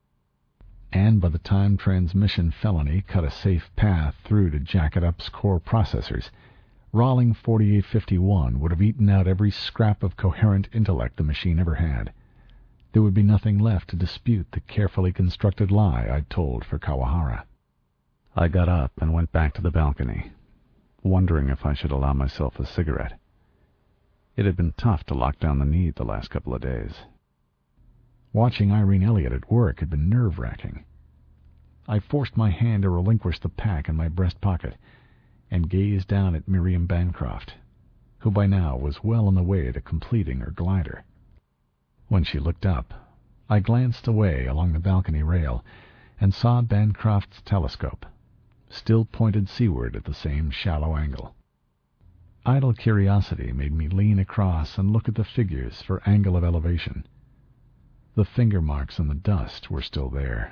Speaker 1: And by the time Transmission Felony cut a safe path through to Jacket Up's core processors, Rawling forty-eight fifty-one would have eaten out every scrap of coherent intellect the machine ever had. There would be nothing left to dispute the carefully constructed lie I'd told for Kawahara. I got up and went back to the balcony, wondering if I should allow myself a cigarette. It had been tough to lock down the need the last couple of days. Watching Irene Elliott at work had been nerve-wracking. I forced my hand to relinquish the pack in my breast pocket and gazed down at Miriam Bancroft, who by now was well on the way to completing her glider. When she looked up, I glanced away along the balcony rail and saw Bancroft's telescope, still pointed seaward at the same shallow angle. Idle curiosity made me lean across and look at the figures for angle of elevation. The finger marks in the dust were still there.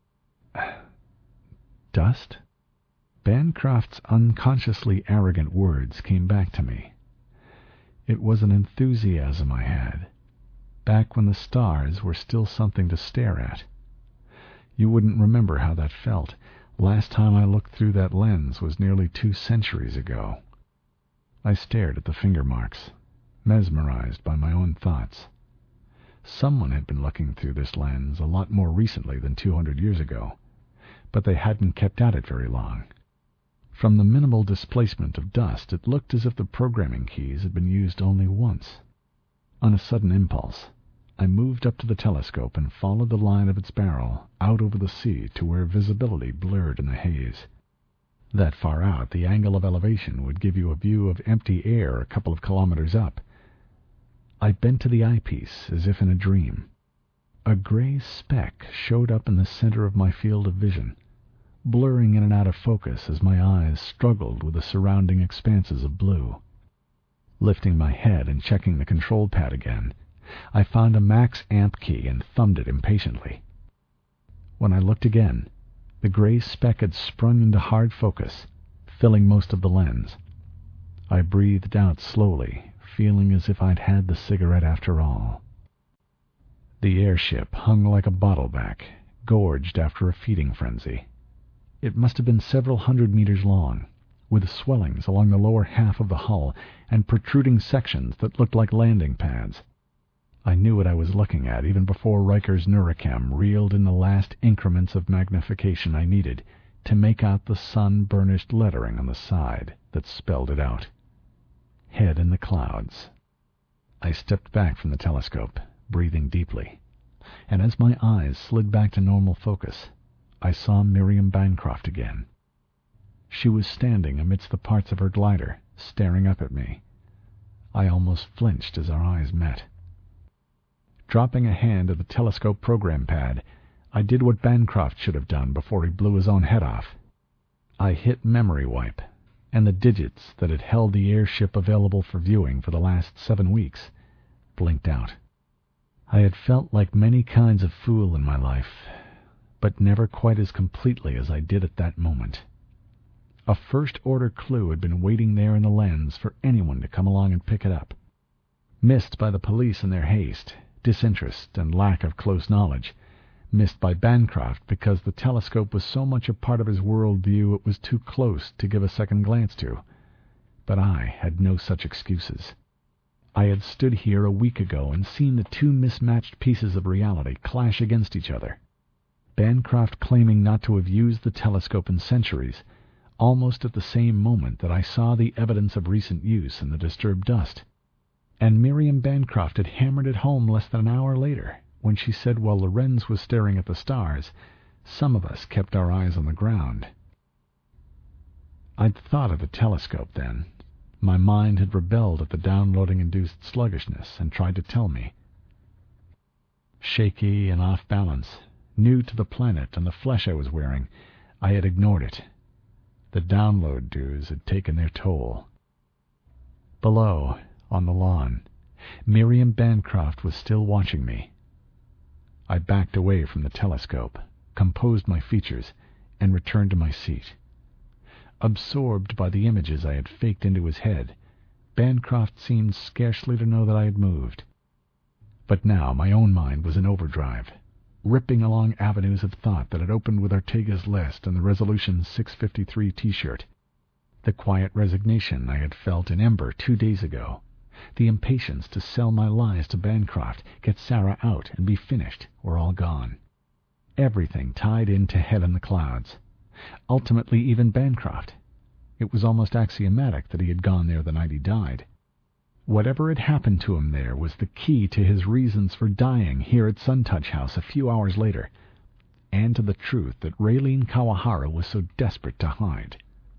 Speaker 1: Dust? Bancroft's unconsciously arrogant words came back to me. It was an enthusiasm I had, back when the stars were still something to stare at. You wouldn't remember how that felt. Last time I looked through that lens was nearly two centuries ago. I stared at the finger marks, mesmerized by my own thoughts. Someone had been looking through this lens a lot more recently than two hundred years ago, but they hadn't kept at it very long. From the minimal displacement of dust, it looked as if the programming keys had been used only once. On a sudden impulse, I moved up to the telescope and followed the line of its barrel out over the sea to where visibility blurred in the haze. That far out, the angle of elevation would give you a view of empty air a couple of kilometers up. I bent to the eyepiece as if in a dream. A gray speck showed up in the center of my field of vision, blurring in and out of focus as my eyes struggled with the surrounding expanses of blue. Lifting my head and checking the control pad again, I found a max amp key and thumbed it impatiently. When I looked again, the gray speck had sprung into hard focus, filling most of the lens. I breathed out slowly, feeling as if I'd had the cigarette after all. The airship hung like a bottleback, gorged after a feeding frenzy. It must have been several hundred meters long, with swellings along the lower half of the hull and protruding sections that looked like landing pads. I knew what I was looking at even before Riker's Neurochem reeled in the last increments of magnification I needed to make out the sun-burnished lettering on the side that spelled it out. Head in the clouds. I stepped back from the telescope, breathing deeply, and as my eyes slid back to normal focus, I saw Miriam Bancroft again. She was standing amidst the parts of her glider, staring up at me. I almost flinched as our eyes met. Dropping a hand at the telescope program pad, I did what Bancroft should have done before he blew his own head off. I hit memory wipe, and the digits that had held the airship available for viewing for the last seven weeks blinked out. I had felt like many kinds of fool in my life, but never quite as completely as I did at that moment. A first-order clue had been waiting there in the lens for anyone to come along and pick it up. Missed by the police in their haste, disinterest, and lack of close knowledge. Missed by Bancroft because the telescope was so much a part of his worldview it was too close to give a second glance to. But I had no such excuses. I had stood here a week ago and seen the two mismatched pieces of reality clash against each other. Bancroft claiming not to have used the telescope in centuries, almost at the same moment that I saw the evidence of recent use in the disturbed dust. And Miriam Bancroft had hammered it home less than an hour later, when she said while Lorenz was staring at the stars, some of us kept our eyes on the ground. I'd thought of the telescope then. My mind had rebelled at the downloading-induced sluggishness and tried to tell me. Shaky and off balance, new to the planet and the flesh I was wearing, I had ignored it. The download dues had taken their toll. Below, on the lawn, Miriam Bancroft was still watching me. I backed away from the telescope, composed my features, and returned to my seat. Absorbed by the images I had faked into his head, Bancroft seemed scarcely to know that I had moved. But now my own mind was in overdrive, ripping along avenues of thought that had opened with Ortega's list and the Resolution six fifty-three T-shirt. The quiet resignation I had felt in Ember two days ago, the impatience to sell my lies to Bancroft, get Sarah out and be finished, were all gone. Everything tied into Head in the Clouds. Ultimately, even Bancroft. It was almost axiomatic that he had gone there the night he died. Whatever had happened to him there was the key to his reasons for dying here at Suntouch House a few hours later, and to the truth that Raylene Kawahara was so desperate to hide.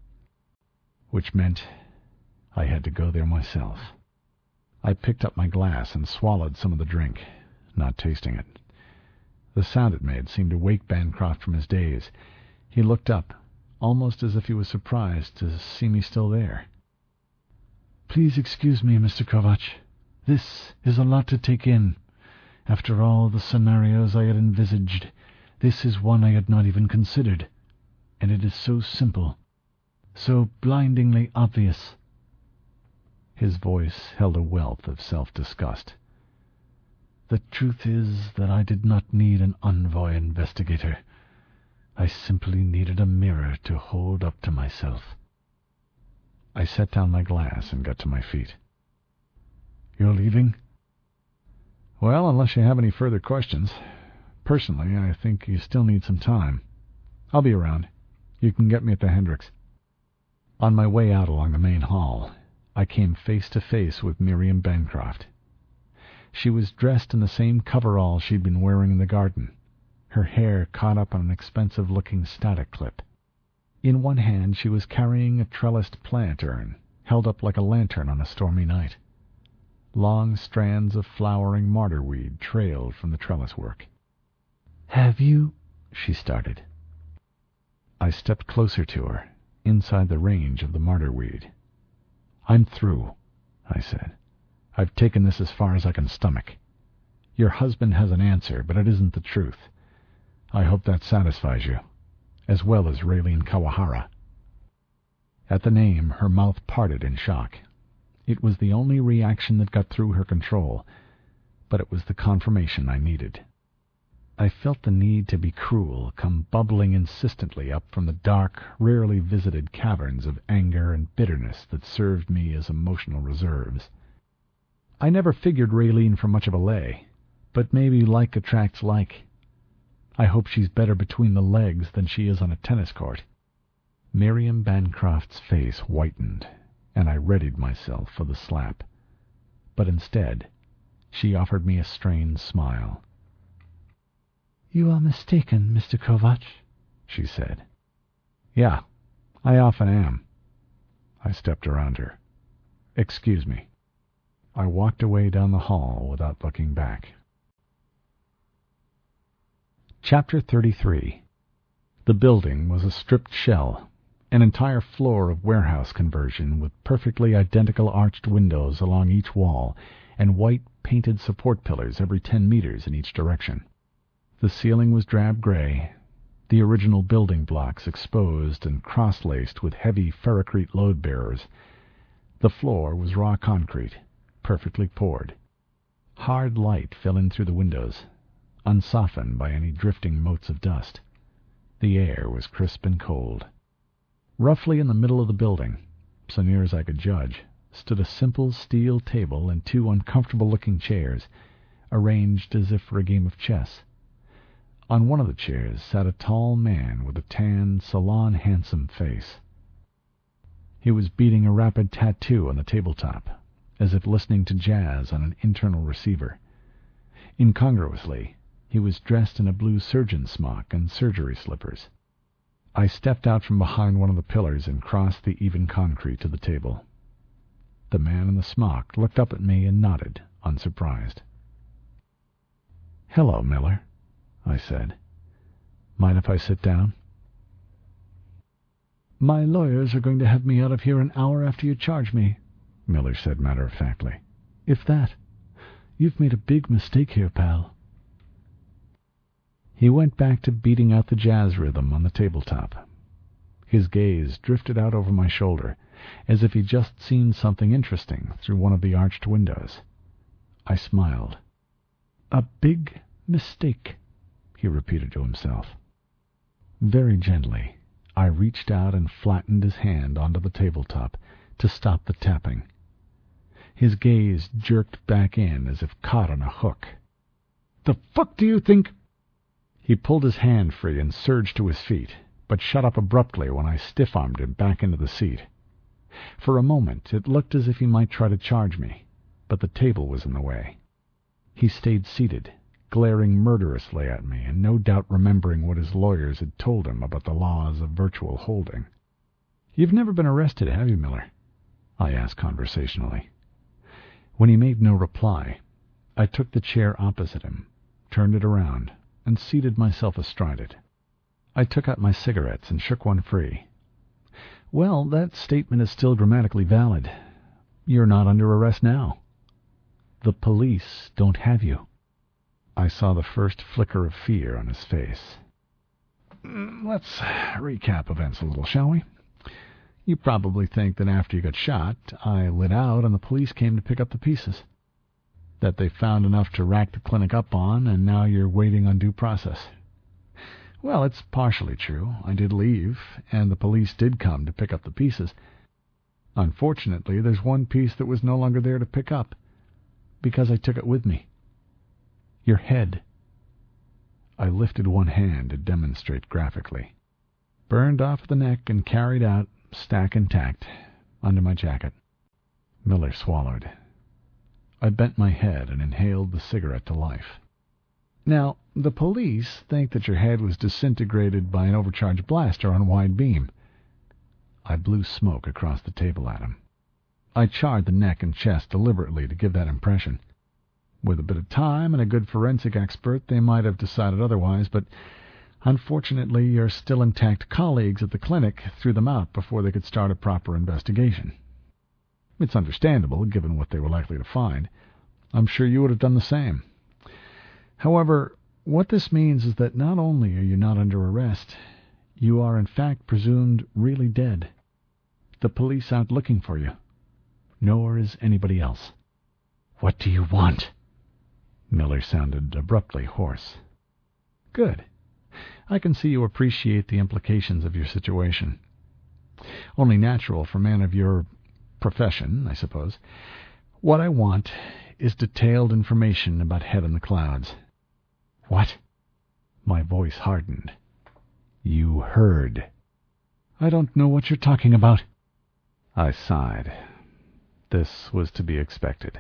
Speaker 1: Which meant I had to go there myself. I picked up my glass and swallowed some of the drink, not tasting it. The sound it made seemed to wake Bancroft from his daze. He looked up, almost as if he was surprised to see me still there. "Please excuse me, Mister Kovacs. This is a lot to take in. After all the scenarios I had envisaged, this is one I had not even considered. And it is so simple, so blindingly obvious." His voice held a wealth of self-disgust. "The truth is that I did not need an envoy investigator. I simply needed a mirror to hold up to myself." I set down my glass and got to my feet. "You're leaving?" "Well, unless you have any further questions. Personally, I think you still need some time. I'll be around. You can get me at the Hendricks." On my way out along the main hall, I came face to face with Miriam Bancroft. She was dressed in the same coverall she'd been wearing in the garden, her hair caught up on an expensive-looking static clip. In one hand she was carrying a trellised plant urn, held up like a lantern on a stormy night. Long strands of flowering martyrweed trailed from the trellis work.
Speaker 2: "Have you—" she started.
Speaker 1: I stepped closer to her, inside the range of the martyrweed. "I'm through," I said. "I've taken this as far as I can stomach. Your husband has an answer, but it isn't the truth. I hope that satisfies you, as well as Raylene Kawahara." At the name, her mouth parted in shock. It was the only reaction that got through her control, but it was the confirmation I needed. I felt the need to be cruel come bubbling insistently up from the dark, rarely visited caverns of anger and bitterness that served me as emotional reserves. I never figured Raylene for much of a lay, but maybe like attracts like. I hope she's better between the legs than she is on a tennis court. Miriam Bancroft's face whitened, and I readied myself for the slap. But instead, she offered me a strained smile.
Speaker 2: "You are mistaken, Mister Kovach," she said.
Speaker 1: "Yeah, I often am." I stepped around her. "Excuse me." I walked away down the hall without looking back. Chapter thirty-three. The building was a stripped shell, an entire floor of warehouse conversion with perfectly identical arched windows along each wall and white painted support pillars every ten meters in each direction. The ceiling was drab gray, the original building blocks exposed and cross-laced with heavy ferrocrete load-bearers. The floor was raw concrete, perfectly poured. Hard light fell in through the windows, unsoftened by any drifting motes of dust. The air was crisp and cold. Roughly in the middle of the building, so near as I could judge, stood a simple steel table and two uncomfortable-looking chairs, arranged as if for a game of chess. On one of the chairs sat a tall man with a tan, salon-handsome face. He was beating a rapid tattoo on the tabletop, as if listening to jazz on an internal receiver. Incongruously, he was dressed in a blue surgeon smock and surgery slippers. I stepped out from behind one of the pillars and crossed the even concrete to the table. The man in the smock looked up at me and nodded, unsurprised. "Hello, Miller," I said. "Mind if I sit down?"
Speaker 2: "My lawyers are going to have me out of here an hour after you charge me," Miller said matter-of-factly. "If that. You've made a big mistake here, pal."
Speaker 1: He went back to beating out the jazz rhythm on the tabletop. His gaze drifted out over my shoulder, as if he'd just seen something interesting through one of the arched windows. I smiled.
Speaker 2: "A big mistake," he repeated to himself.
Speaker 1: Very gently, I reached out and flattened his hand onto the tabletop to stop the tapping. His gaze jerked back in as if caught on a hook. "The fuck do you think—" He pulled his hand free and surged to his feet, but shut up abruptly when I stiff-armed him back into the seat. For a moment it looked as if he might try to charge me, but the table was in the way. He stayed seated, glaring murderously at me, and no doubt remembering what his lawyers had told him about the laws of virtual holding. "You've never been arrested, have you, Miller?" I asked conversationally. When he made no reply, I took the chair opposite him, turned it around, and seated myself astride it. I took out my cigarettes and shook one free. "Well, that statement is still grammatically valid. You're not under arrest now. The police don't have you." I saw the first flicker of fear on his face. "Let's recap events a little, shall we? You probably think that after you got shot, I lit out and the police came to pick up the pieces. That they found enough to rack the clinic up on, and now you're waiting on due process. Well, it's partially true. I did leave, and the police did come to pick up the pieces. Unfortunately, there's one piece that was no longer there to pick up, because I took it with me. Your head." I lifted one hand to demonstrate graphically. "Burned off the neck and carried out, stack intact, under my jacket. Miller swallowed. I bent my head and inhaled the cigarette to life. Now, the police think that your head was disintegrated by an overcharged blaster on wide beam. I blew smoke across the table at him. I charred the neck and chest deliberately to give that impression. With a bit of time and a good forensic expert, they might have decided otherwise, but unfortunately your still intact colleagues at the clinic threw them out before they could start a proper investigation. It's understandable, given what they were likely to find. I'm sure you would have done the same. However, what this means is that not only are you not under arrest, you are in fact presumed really dead. The police aren't looking for you, nor is anybody else.
Speaker 2: What do you want?
Speaker 1: Miller sounded abruptly hoarse. Good. I can see you appreciate the implications of your situation. Only natural for a man of your profession, I suppose. What I want is detailed information about Head in the Clouds.
Speaker 2: What?
Speaker 1: My voice hardened. You heard.
Speaker 2: I don't know what you're talking about.
Speaker 1: I sighed. This was to be expected.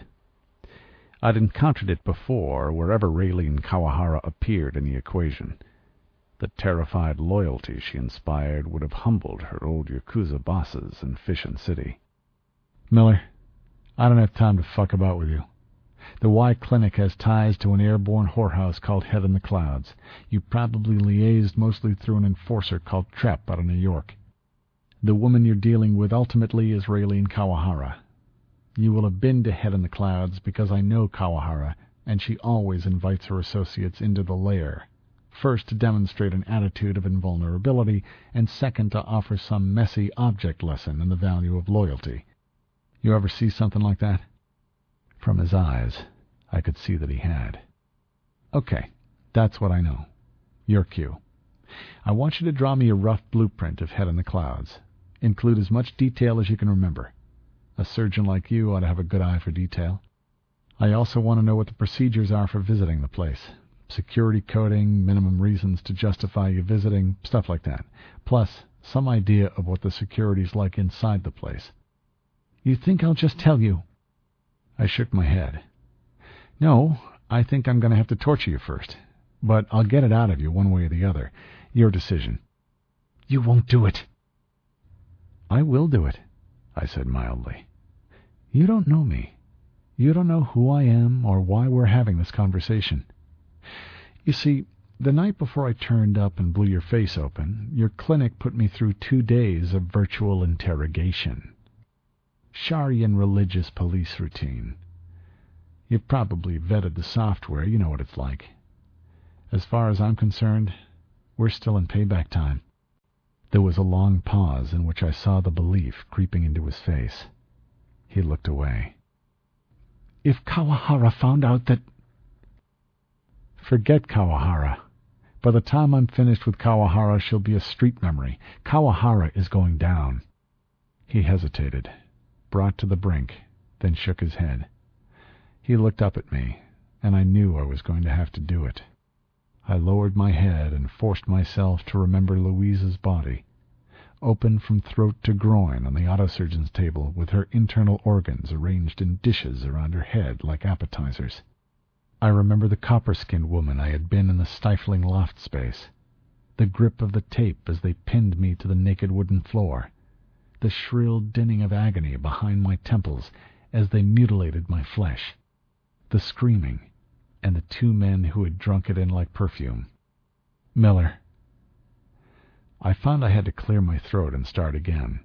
Speaker 1: I'd encountered it before wherever Raylene Kawahara appeared in the equation. The terrified loyalty she inspired would have humbled her old Yakuza bosses in Fission City. Miller, I don't have time to fuck about with you. The Y Clinic has ties to an airborne whorehouse called Head in the Clouds. You probably liaised mostly through an enforcer called Trepp out of New York. The woman you're dealing with ultimately is Raylene Kawahara. You will have been to Head in the Clouds because I know Kawahara, and she always invites her associates into the lair, first to demonstrate an attitude of invulnerability, and second to offer some messy object lesson in the value of loyalty. You ever see something like that? From his eyes, I could see that he had. Okay, that's what I know. Your cue. I want you to draw me a rough blueprint of Head in the Clouds. Include as much detail as you can remember. A surgeon like you ought to have a good eye for detail. I also want to know what the procedures are for visiting the place. Security coding, minimum reasons to justify you visiting, stuff like that. Plus, some idea of what the security's like inside the place.
Speaker 2: You think I'll just tell you?
Speaker 1: I shook my head. No, I think I'm going to have to torture you first. But I'll get it out of you one way or the other. Your decision.
Speaker 2: You won't do it.
Speaker 1: I will do it, I said mildly. You don't know me. You don't know who I am or why we're having this conversation. You see, the night before I turned up and blew your face open, your clinic put me through two days of virtual interrogation. Sharian religious police routine. You've probably vetted the software, you know what it's like. As far as I'm concerned, we're still in payback time. There was a long pause in which I saw the belief creeping into his face. He looked away.
Speaker 2: If Kawahara found out that...
Speaker 1: Forget Kawahara. By the time I'm finished with Kawahara, she'll be a street memory. Kawahara is going down. He hesitated, brought to the brink, then shook his head. He looked up at me, and I knew I was going to have to do it. I lowered my head and forced myself to remember Louise's body, open from throat to groin on the autosurgeon's table with her internal organs arranged in dishes around her head like appetizers. I remember the copper-skinned woman I had been in the stifling loft space, the grip of the tape as they pinned me to the naked wooden floor, the shrill dinning of agony behind my temples as they mutilated my flesh, the screaming, and the two men who had drunk it in like perfume. Miller. I found I had to clear my throat and start again.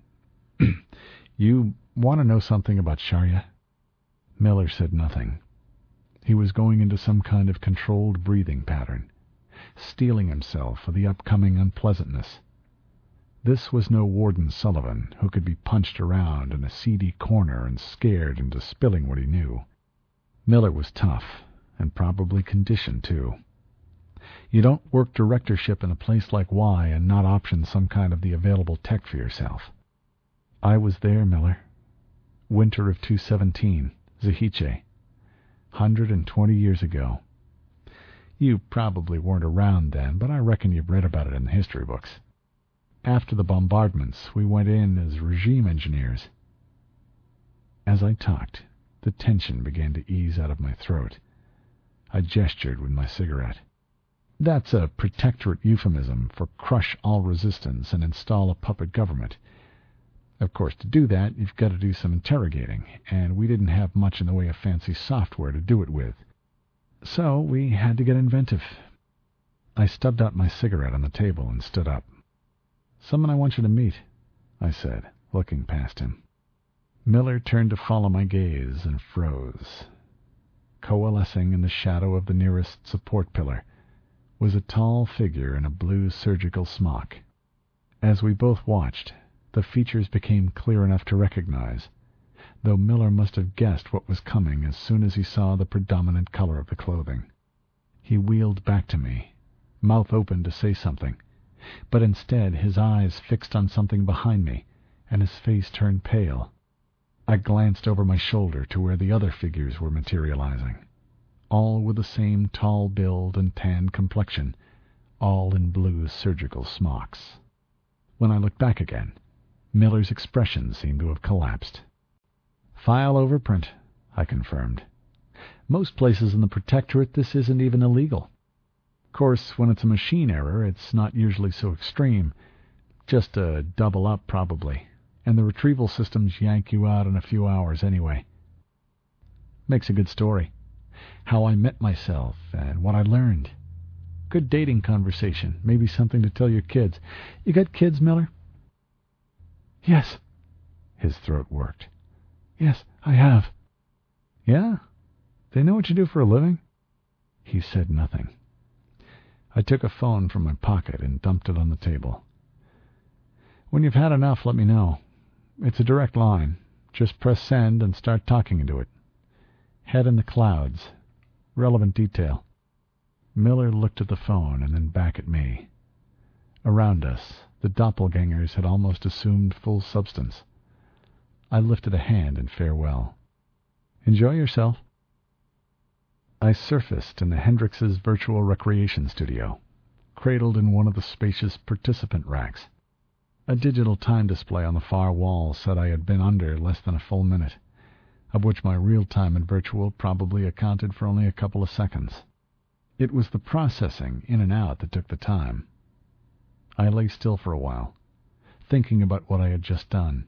Speaker 1: You want to know something about Sharia? Miller said nothing. He was going into some kind of controlled breathing pattern, steeling himself for the upcoming unpleasantness. This was no Warden Sullivan, who could be punched around in a seedy corner and scared into spilling what he knew. Miller was tough, and probably conditioned, too. You don't work directorship in a place like Y and not option some kind of the available tech for yourself. I was there, Miller. Winter of two seventeen, Zahiche. Hundred and twenty years ago. You probably weren't around then, but I reckon you've read about it in the history books. After the bombardments, we went in as regime engineers. As I talked, the tension began to ease out of my throat. I gestured with my cigarette. That's a protectorate euphemism for crush all resistance and install a puppet government. Of course, to do that, you've got to do some interrogating, and we didn't have much in the way of fancy software to do it with. So we had to get inventive. I stubbed out my cigarette on the table and stood up. "Someone I want you to meet," I said, looking past him. Miller turned to follow my gaze and froze. Coalescing in the shadow of the nearest support pillar was a tall figure in a blue surgical smock. As we both watched, the features became clear enough to recognize, though Miller must have guessed what was coming as soon as he saw the predominant color of the clothing. He wheeled back to me, mouth open to say something, but instead his eyes fixed on something behind me, and his face turned pale. I glanced over my shoulder to where the other figures were materializing, all with the same tall build and tanned complexion, all in blue surgical smocks. When I looked back again, Miller's expression seemed to have collapsed. "File overprint," I confirmed. "Most places in the Protectorate this isn't even illegal. Of course, when it's a machine error, it's not usually so extreme. Just a double up, probably, and the retrieval systems yank you out in a few hours anyway." Makes a good story. How I met myself and what I learned. Good dating conversation, maybe something to tell your kids. You got kids, Miller?
Speaker 2: "Yes."
Speaker 1: His throat worked.
Speaker 2: "Yes, I have."
Speaker 1: "Yeah? They know what you do for a living?" He said nothing. I took a phone from my pocket and dumped it on the table. "When you've had enough, let me know. It's a direct line. Just press send and start talking into it. Head in the clouds. Relevant detail." Miller looked at the phone and then back at me. Around us, the doppelgangers had almost assumed full substance. I lifted a hand in farewell. "Enjoy yourself." I surfaced in the Hendrix's virtual recreation studio, cradled in one of the spacious participant racks. A digital time display on the far wall said I had been under less than a full minute, of which my real time in virtual probably accounted for only a couple of seconds. It was the processing in and out that took the time. I lay still for a while, thinking about what I had just done.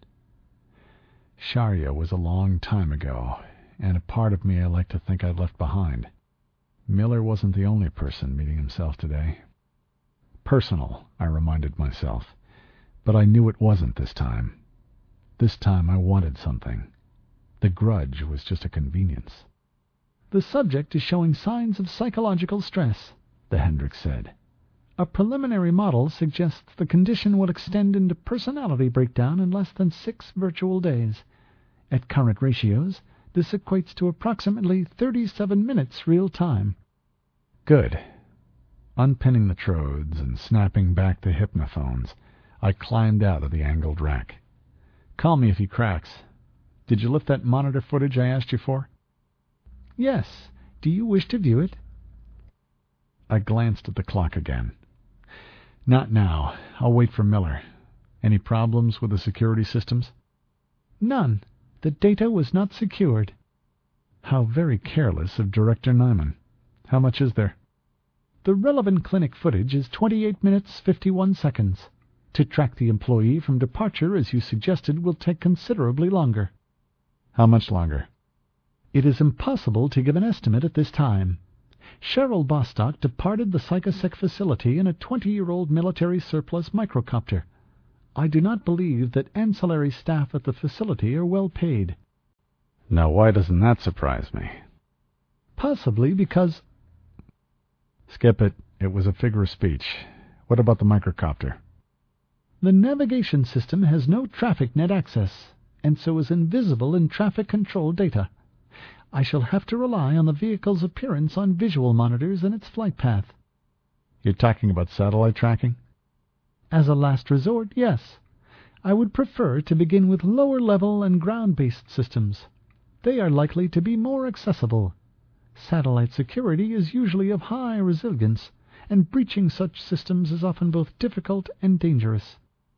Speaker 1: Sharia was a long time ago, and a part of me I like to think I'd left behind. Miller wasn't the only person meeting himself today. Personal, I reminded myself, but I knew it wasn't this time. This time I wanted something. The grudge was just a convenience.
Speaker 2: "The subject is showing signs of psychological stress," the Hendrix said. "A preliminary model suggests the condition will extend into personality breakdown in less than six virtual days. At current ratios, this equates to approximately thirty-seven minutes real time."
Speaker 1: Good. Unpinning the trodes and snapping back the hypnophones, I climbed out of the angled rack. "Call me if he cracks. Did you lift that monitor footage I asked you for?"
Speaker 2: "Yes. Do you wish to view it?"
Speaker 1: I glanced at the clock again. "Not now. I'll wait for Miller. Any problems with the security systems?"
Speaker 2: "None. The data was not secured."
Speaker 1: How very careless of Director Nyman. How much is there?
Speaker 2: "The relevant clinic footage is twenty-eight minutes fifty-one seconds. To track the employee from departure, as you suggested, will take considerably longer."
Speaker 1: How much longer?
Speaker 2: "It is impossible to give an estimate at this time. Cheryl Bostock departed the Psychosec facility in a twenty-year-old military surplus microcopter. I do not believe that ancillary staff at the facility are well paid."
Speaker 1: Now, why doesn't that surprise me?
Speaker 2: "Possibly because—"
Speaker 1: Skip it. It was a figure of speech. What about the microcopter?
Speaker 2: "The navigation system has no traffic net access, and so is invisible in traffic control data. I shall have to rely on the vehicle's appearance on visual monitors and its flight path."
Speaker 1: You're talking about satellite tracking?
Speaker 2: "As a last resort, yes. I would prefer to begin with lower-level and ground-based systems. They are likely to be more accessible. Satellite security is usually of high resilience, and breaching such systems is often both difficult and dangerous."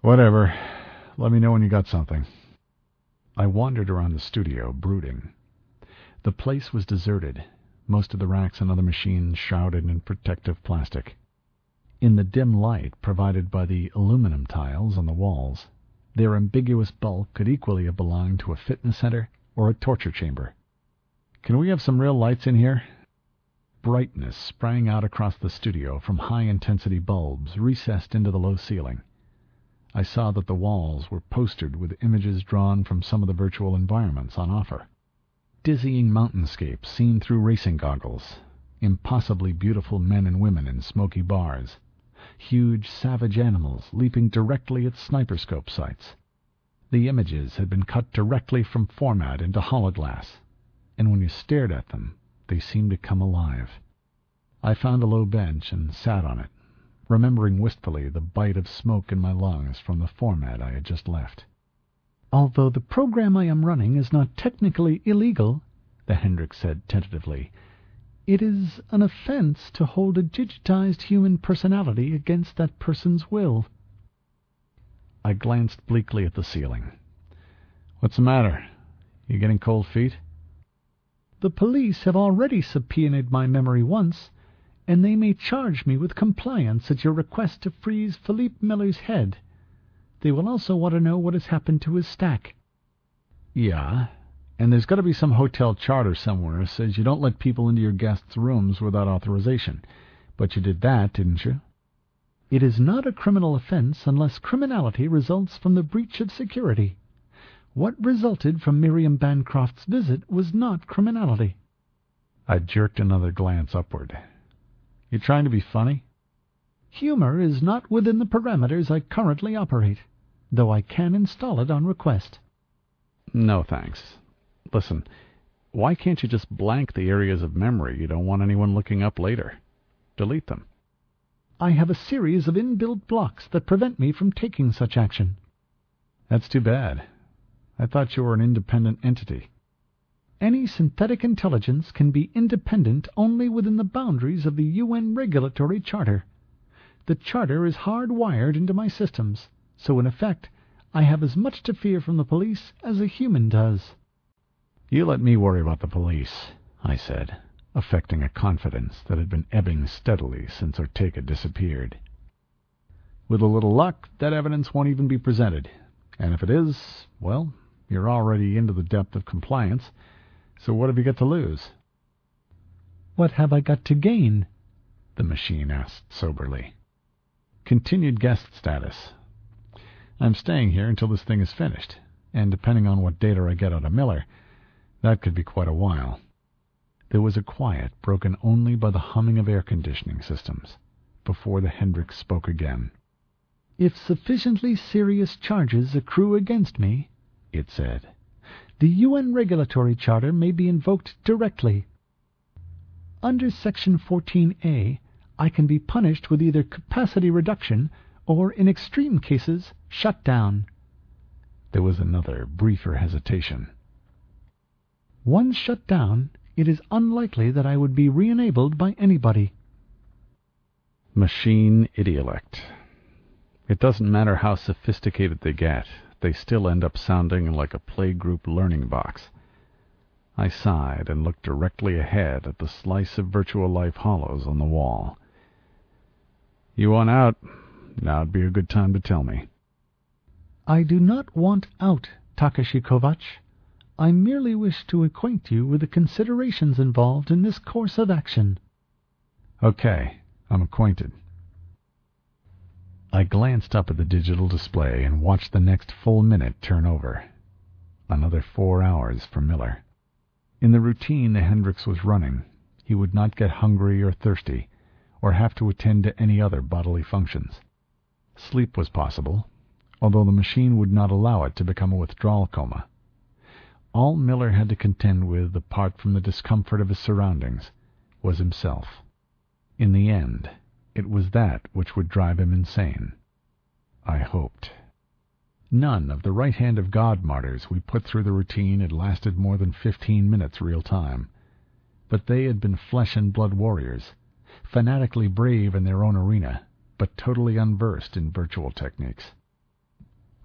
Speaker 1: Whatever. Let me know when you got something. I wandered around the studio, brooding. The place was deserted, most of the racks and other machines shrouded in protective plastic. In the dim light provided by the aluminum tiles on the walls, their ambiguous bulk could equally have belonged to a fitness center or a torture chamber. Can we have some real lights in here? Brightness sprang out across the studio from high-intensity bulbs recessed into the low ceiling. I saw that the walls were postered with images drawn from some of the virtual environments on offer. Dizzying mountainscapes seen through racing goggles, impossibly beautiful men and women in smoky bars, huge savage animals leaping directly at sniper-scope sights. The images had been cut directly from format into hologlass, and when you stared at them, they seemed to come alive. I found a low bench and sat on it, remembering wistfully the bite of smoke in my lungs from the format I had just left.
Speaker 2: Although the program I am running is not technically illegal, the Hendricks said tentatively, it is an offense to hold a digitized human personality against that person's will.
Speaker 1: I glanced bleakly at the ceiling. What's the matter? You getting cold feet?
Speaker 2: The police have already subpoenaed my memory once, and they may charge me with compliance at your request to freeze Philippe Miller's head. They will also want to know what has happened to his stack.
Speaker 1: Yeah, and there's got to be some hotel charter somewhere that says you don't let people into your guests' rooms without authorization. But you did that, didn't you?
Speaker 2: It is not a criminal offense unless criminality results from the breach of security. What resulted from Miriam Bancroft's visit was not criminality.
Speaker 1: I jerked another glance upward. You trying to be funny?
Speaker 2: Humor is not within the parameters I currently operate, though I can install it on request.
Speaker 1: No, thanks. Listen, why can't you just blank the areas of memory you don't want anyone looking up later? Delete them.
Speaker 2: I have a series of inbuilt blocks that prevent me from taking such action.
Speaker 1: That's too bad. I thought you were an independent entity.
Speaker 2: Any synthetic intelligence can be independent only within the boundaries of the U N Regulatory Charter. The Charter is hardwired into my systems, so in effect, I have as much to fear from the police as a human does.
Speaker 1: You let me worry about the police, I said, affecting a confidence that had been ebbing steadily since Ortega disappeared. With a little luck, that evidence won't even be presented, and if it is, well, you're already into the depth of compliance, so what have you got to lose?
Speaker 2: What have I got to gain?
Speaker 1: The machine asked soberly. Continued guest status. I'm staying here until this thing is finished, and depending on what data I get out of Miller, that could be quite a while. There was a quiet broken only by the humming of air conditioning systems, before the Hendricks spoke again.
Speaker 2: If sufficiently serious charges accrue against me, it said, the U N Regulatory Charter may be invoked directly. Under Section fourteen A, I can be punished with either capacity reduction or, in extreme cases, shut down.
Speaker 1: There was another, briefer hesitation.
Speaker 2: Once shut down, it is unlikely that I would be re-enabled by anybody.
Speaker 1: Machine idiolect. It doesn't matter how sophisticated they get, they still end up sounding like a playgroup learning box. I sighed and looked directly ahead at the slice of virtual life hollows on the wall. You want out? Now'd be a good time to tell me.
Speaker 2: I do not want out, Takashi Kovacs. I merely wish to acquaint you with the considerations involved in this course of action.
Speaker 1: Okay, I'm acquainted. I glanced up at the digital display and watched the next full minute turn over. Another four hours for Miller. In the routine the Hendricks was running, he would not get hungry or thirsty, or have to attend to any other bodily functions. Sleep was possible, although the machine would not allow it to become a withdrawal coma. All Miller had to contend with, apart from the discomfort of his surroundings, was himself. In the end, it was that which would drive him insane. I hoped. None of the right hand of God martyrs we put through the routine had lasted more than fifteen minutes real time, but they had been flesh and blood warriors, fanatically brave in their own arena, but totally unversed in virtual techniques.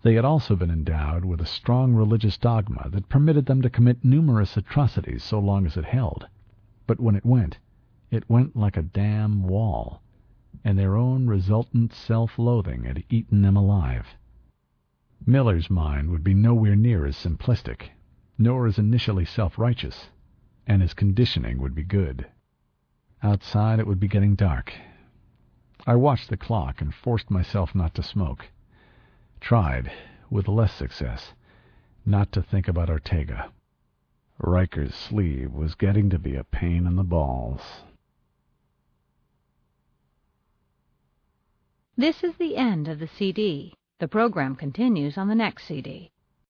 Speaker 1: They had also been endowed with a strong religious dogma that permitted them to commit numerous atrocities so long as it held. But when it went, it went like a damn wall, and their own resultant self-loathing had eaten them alive. Miller's mind would be nowhere near as simplistic, nor as initially self-righteous, and his conditioning would be good. Outside it would be getting dark. I watched the clock and forced myself not to smoke. Tried, with less success, not to think about Ortega. Riker's sleeve was getting to be a pain in the balls.
Speaker 3: This is the end of the C D. The program continues on the next C D.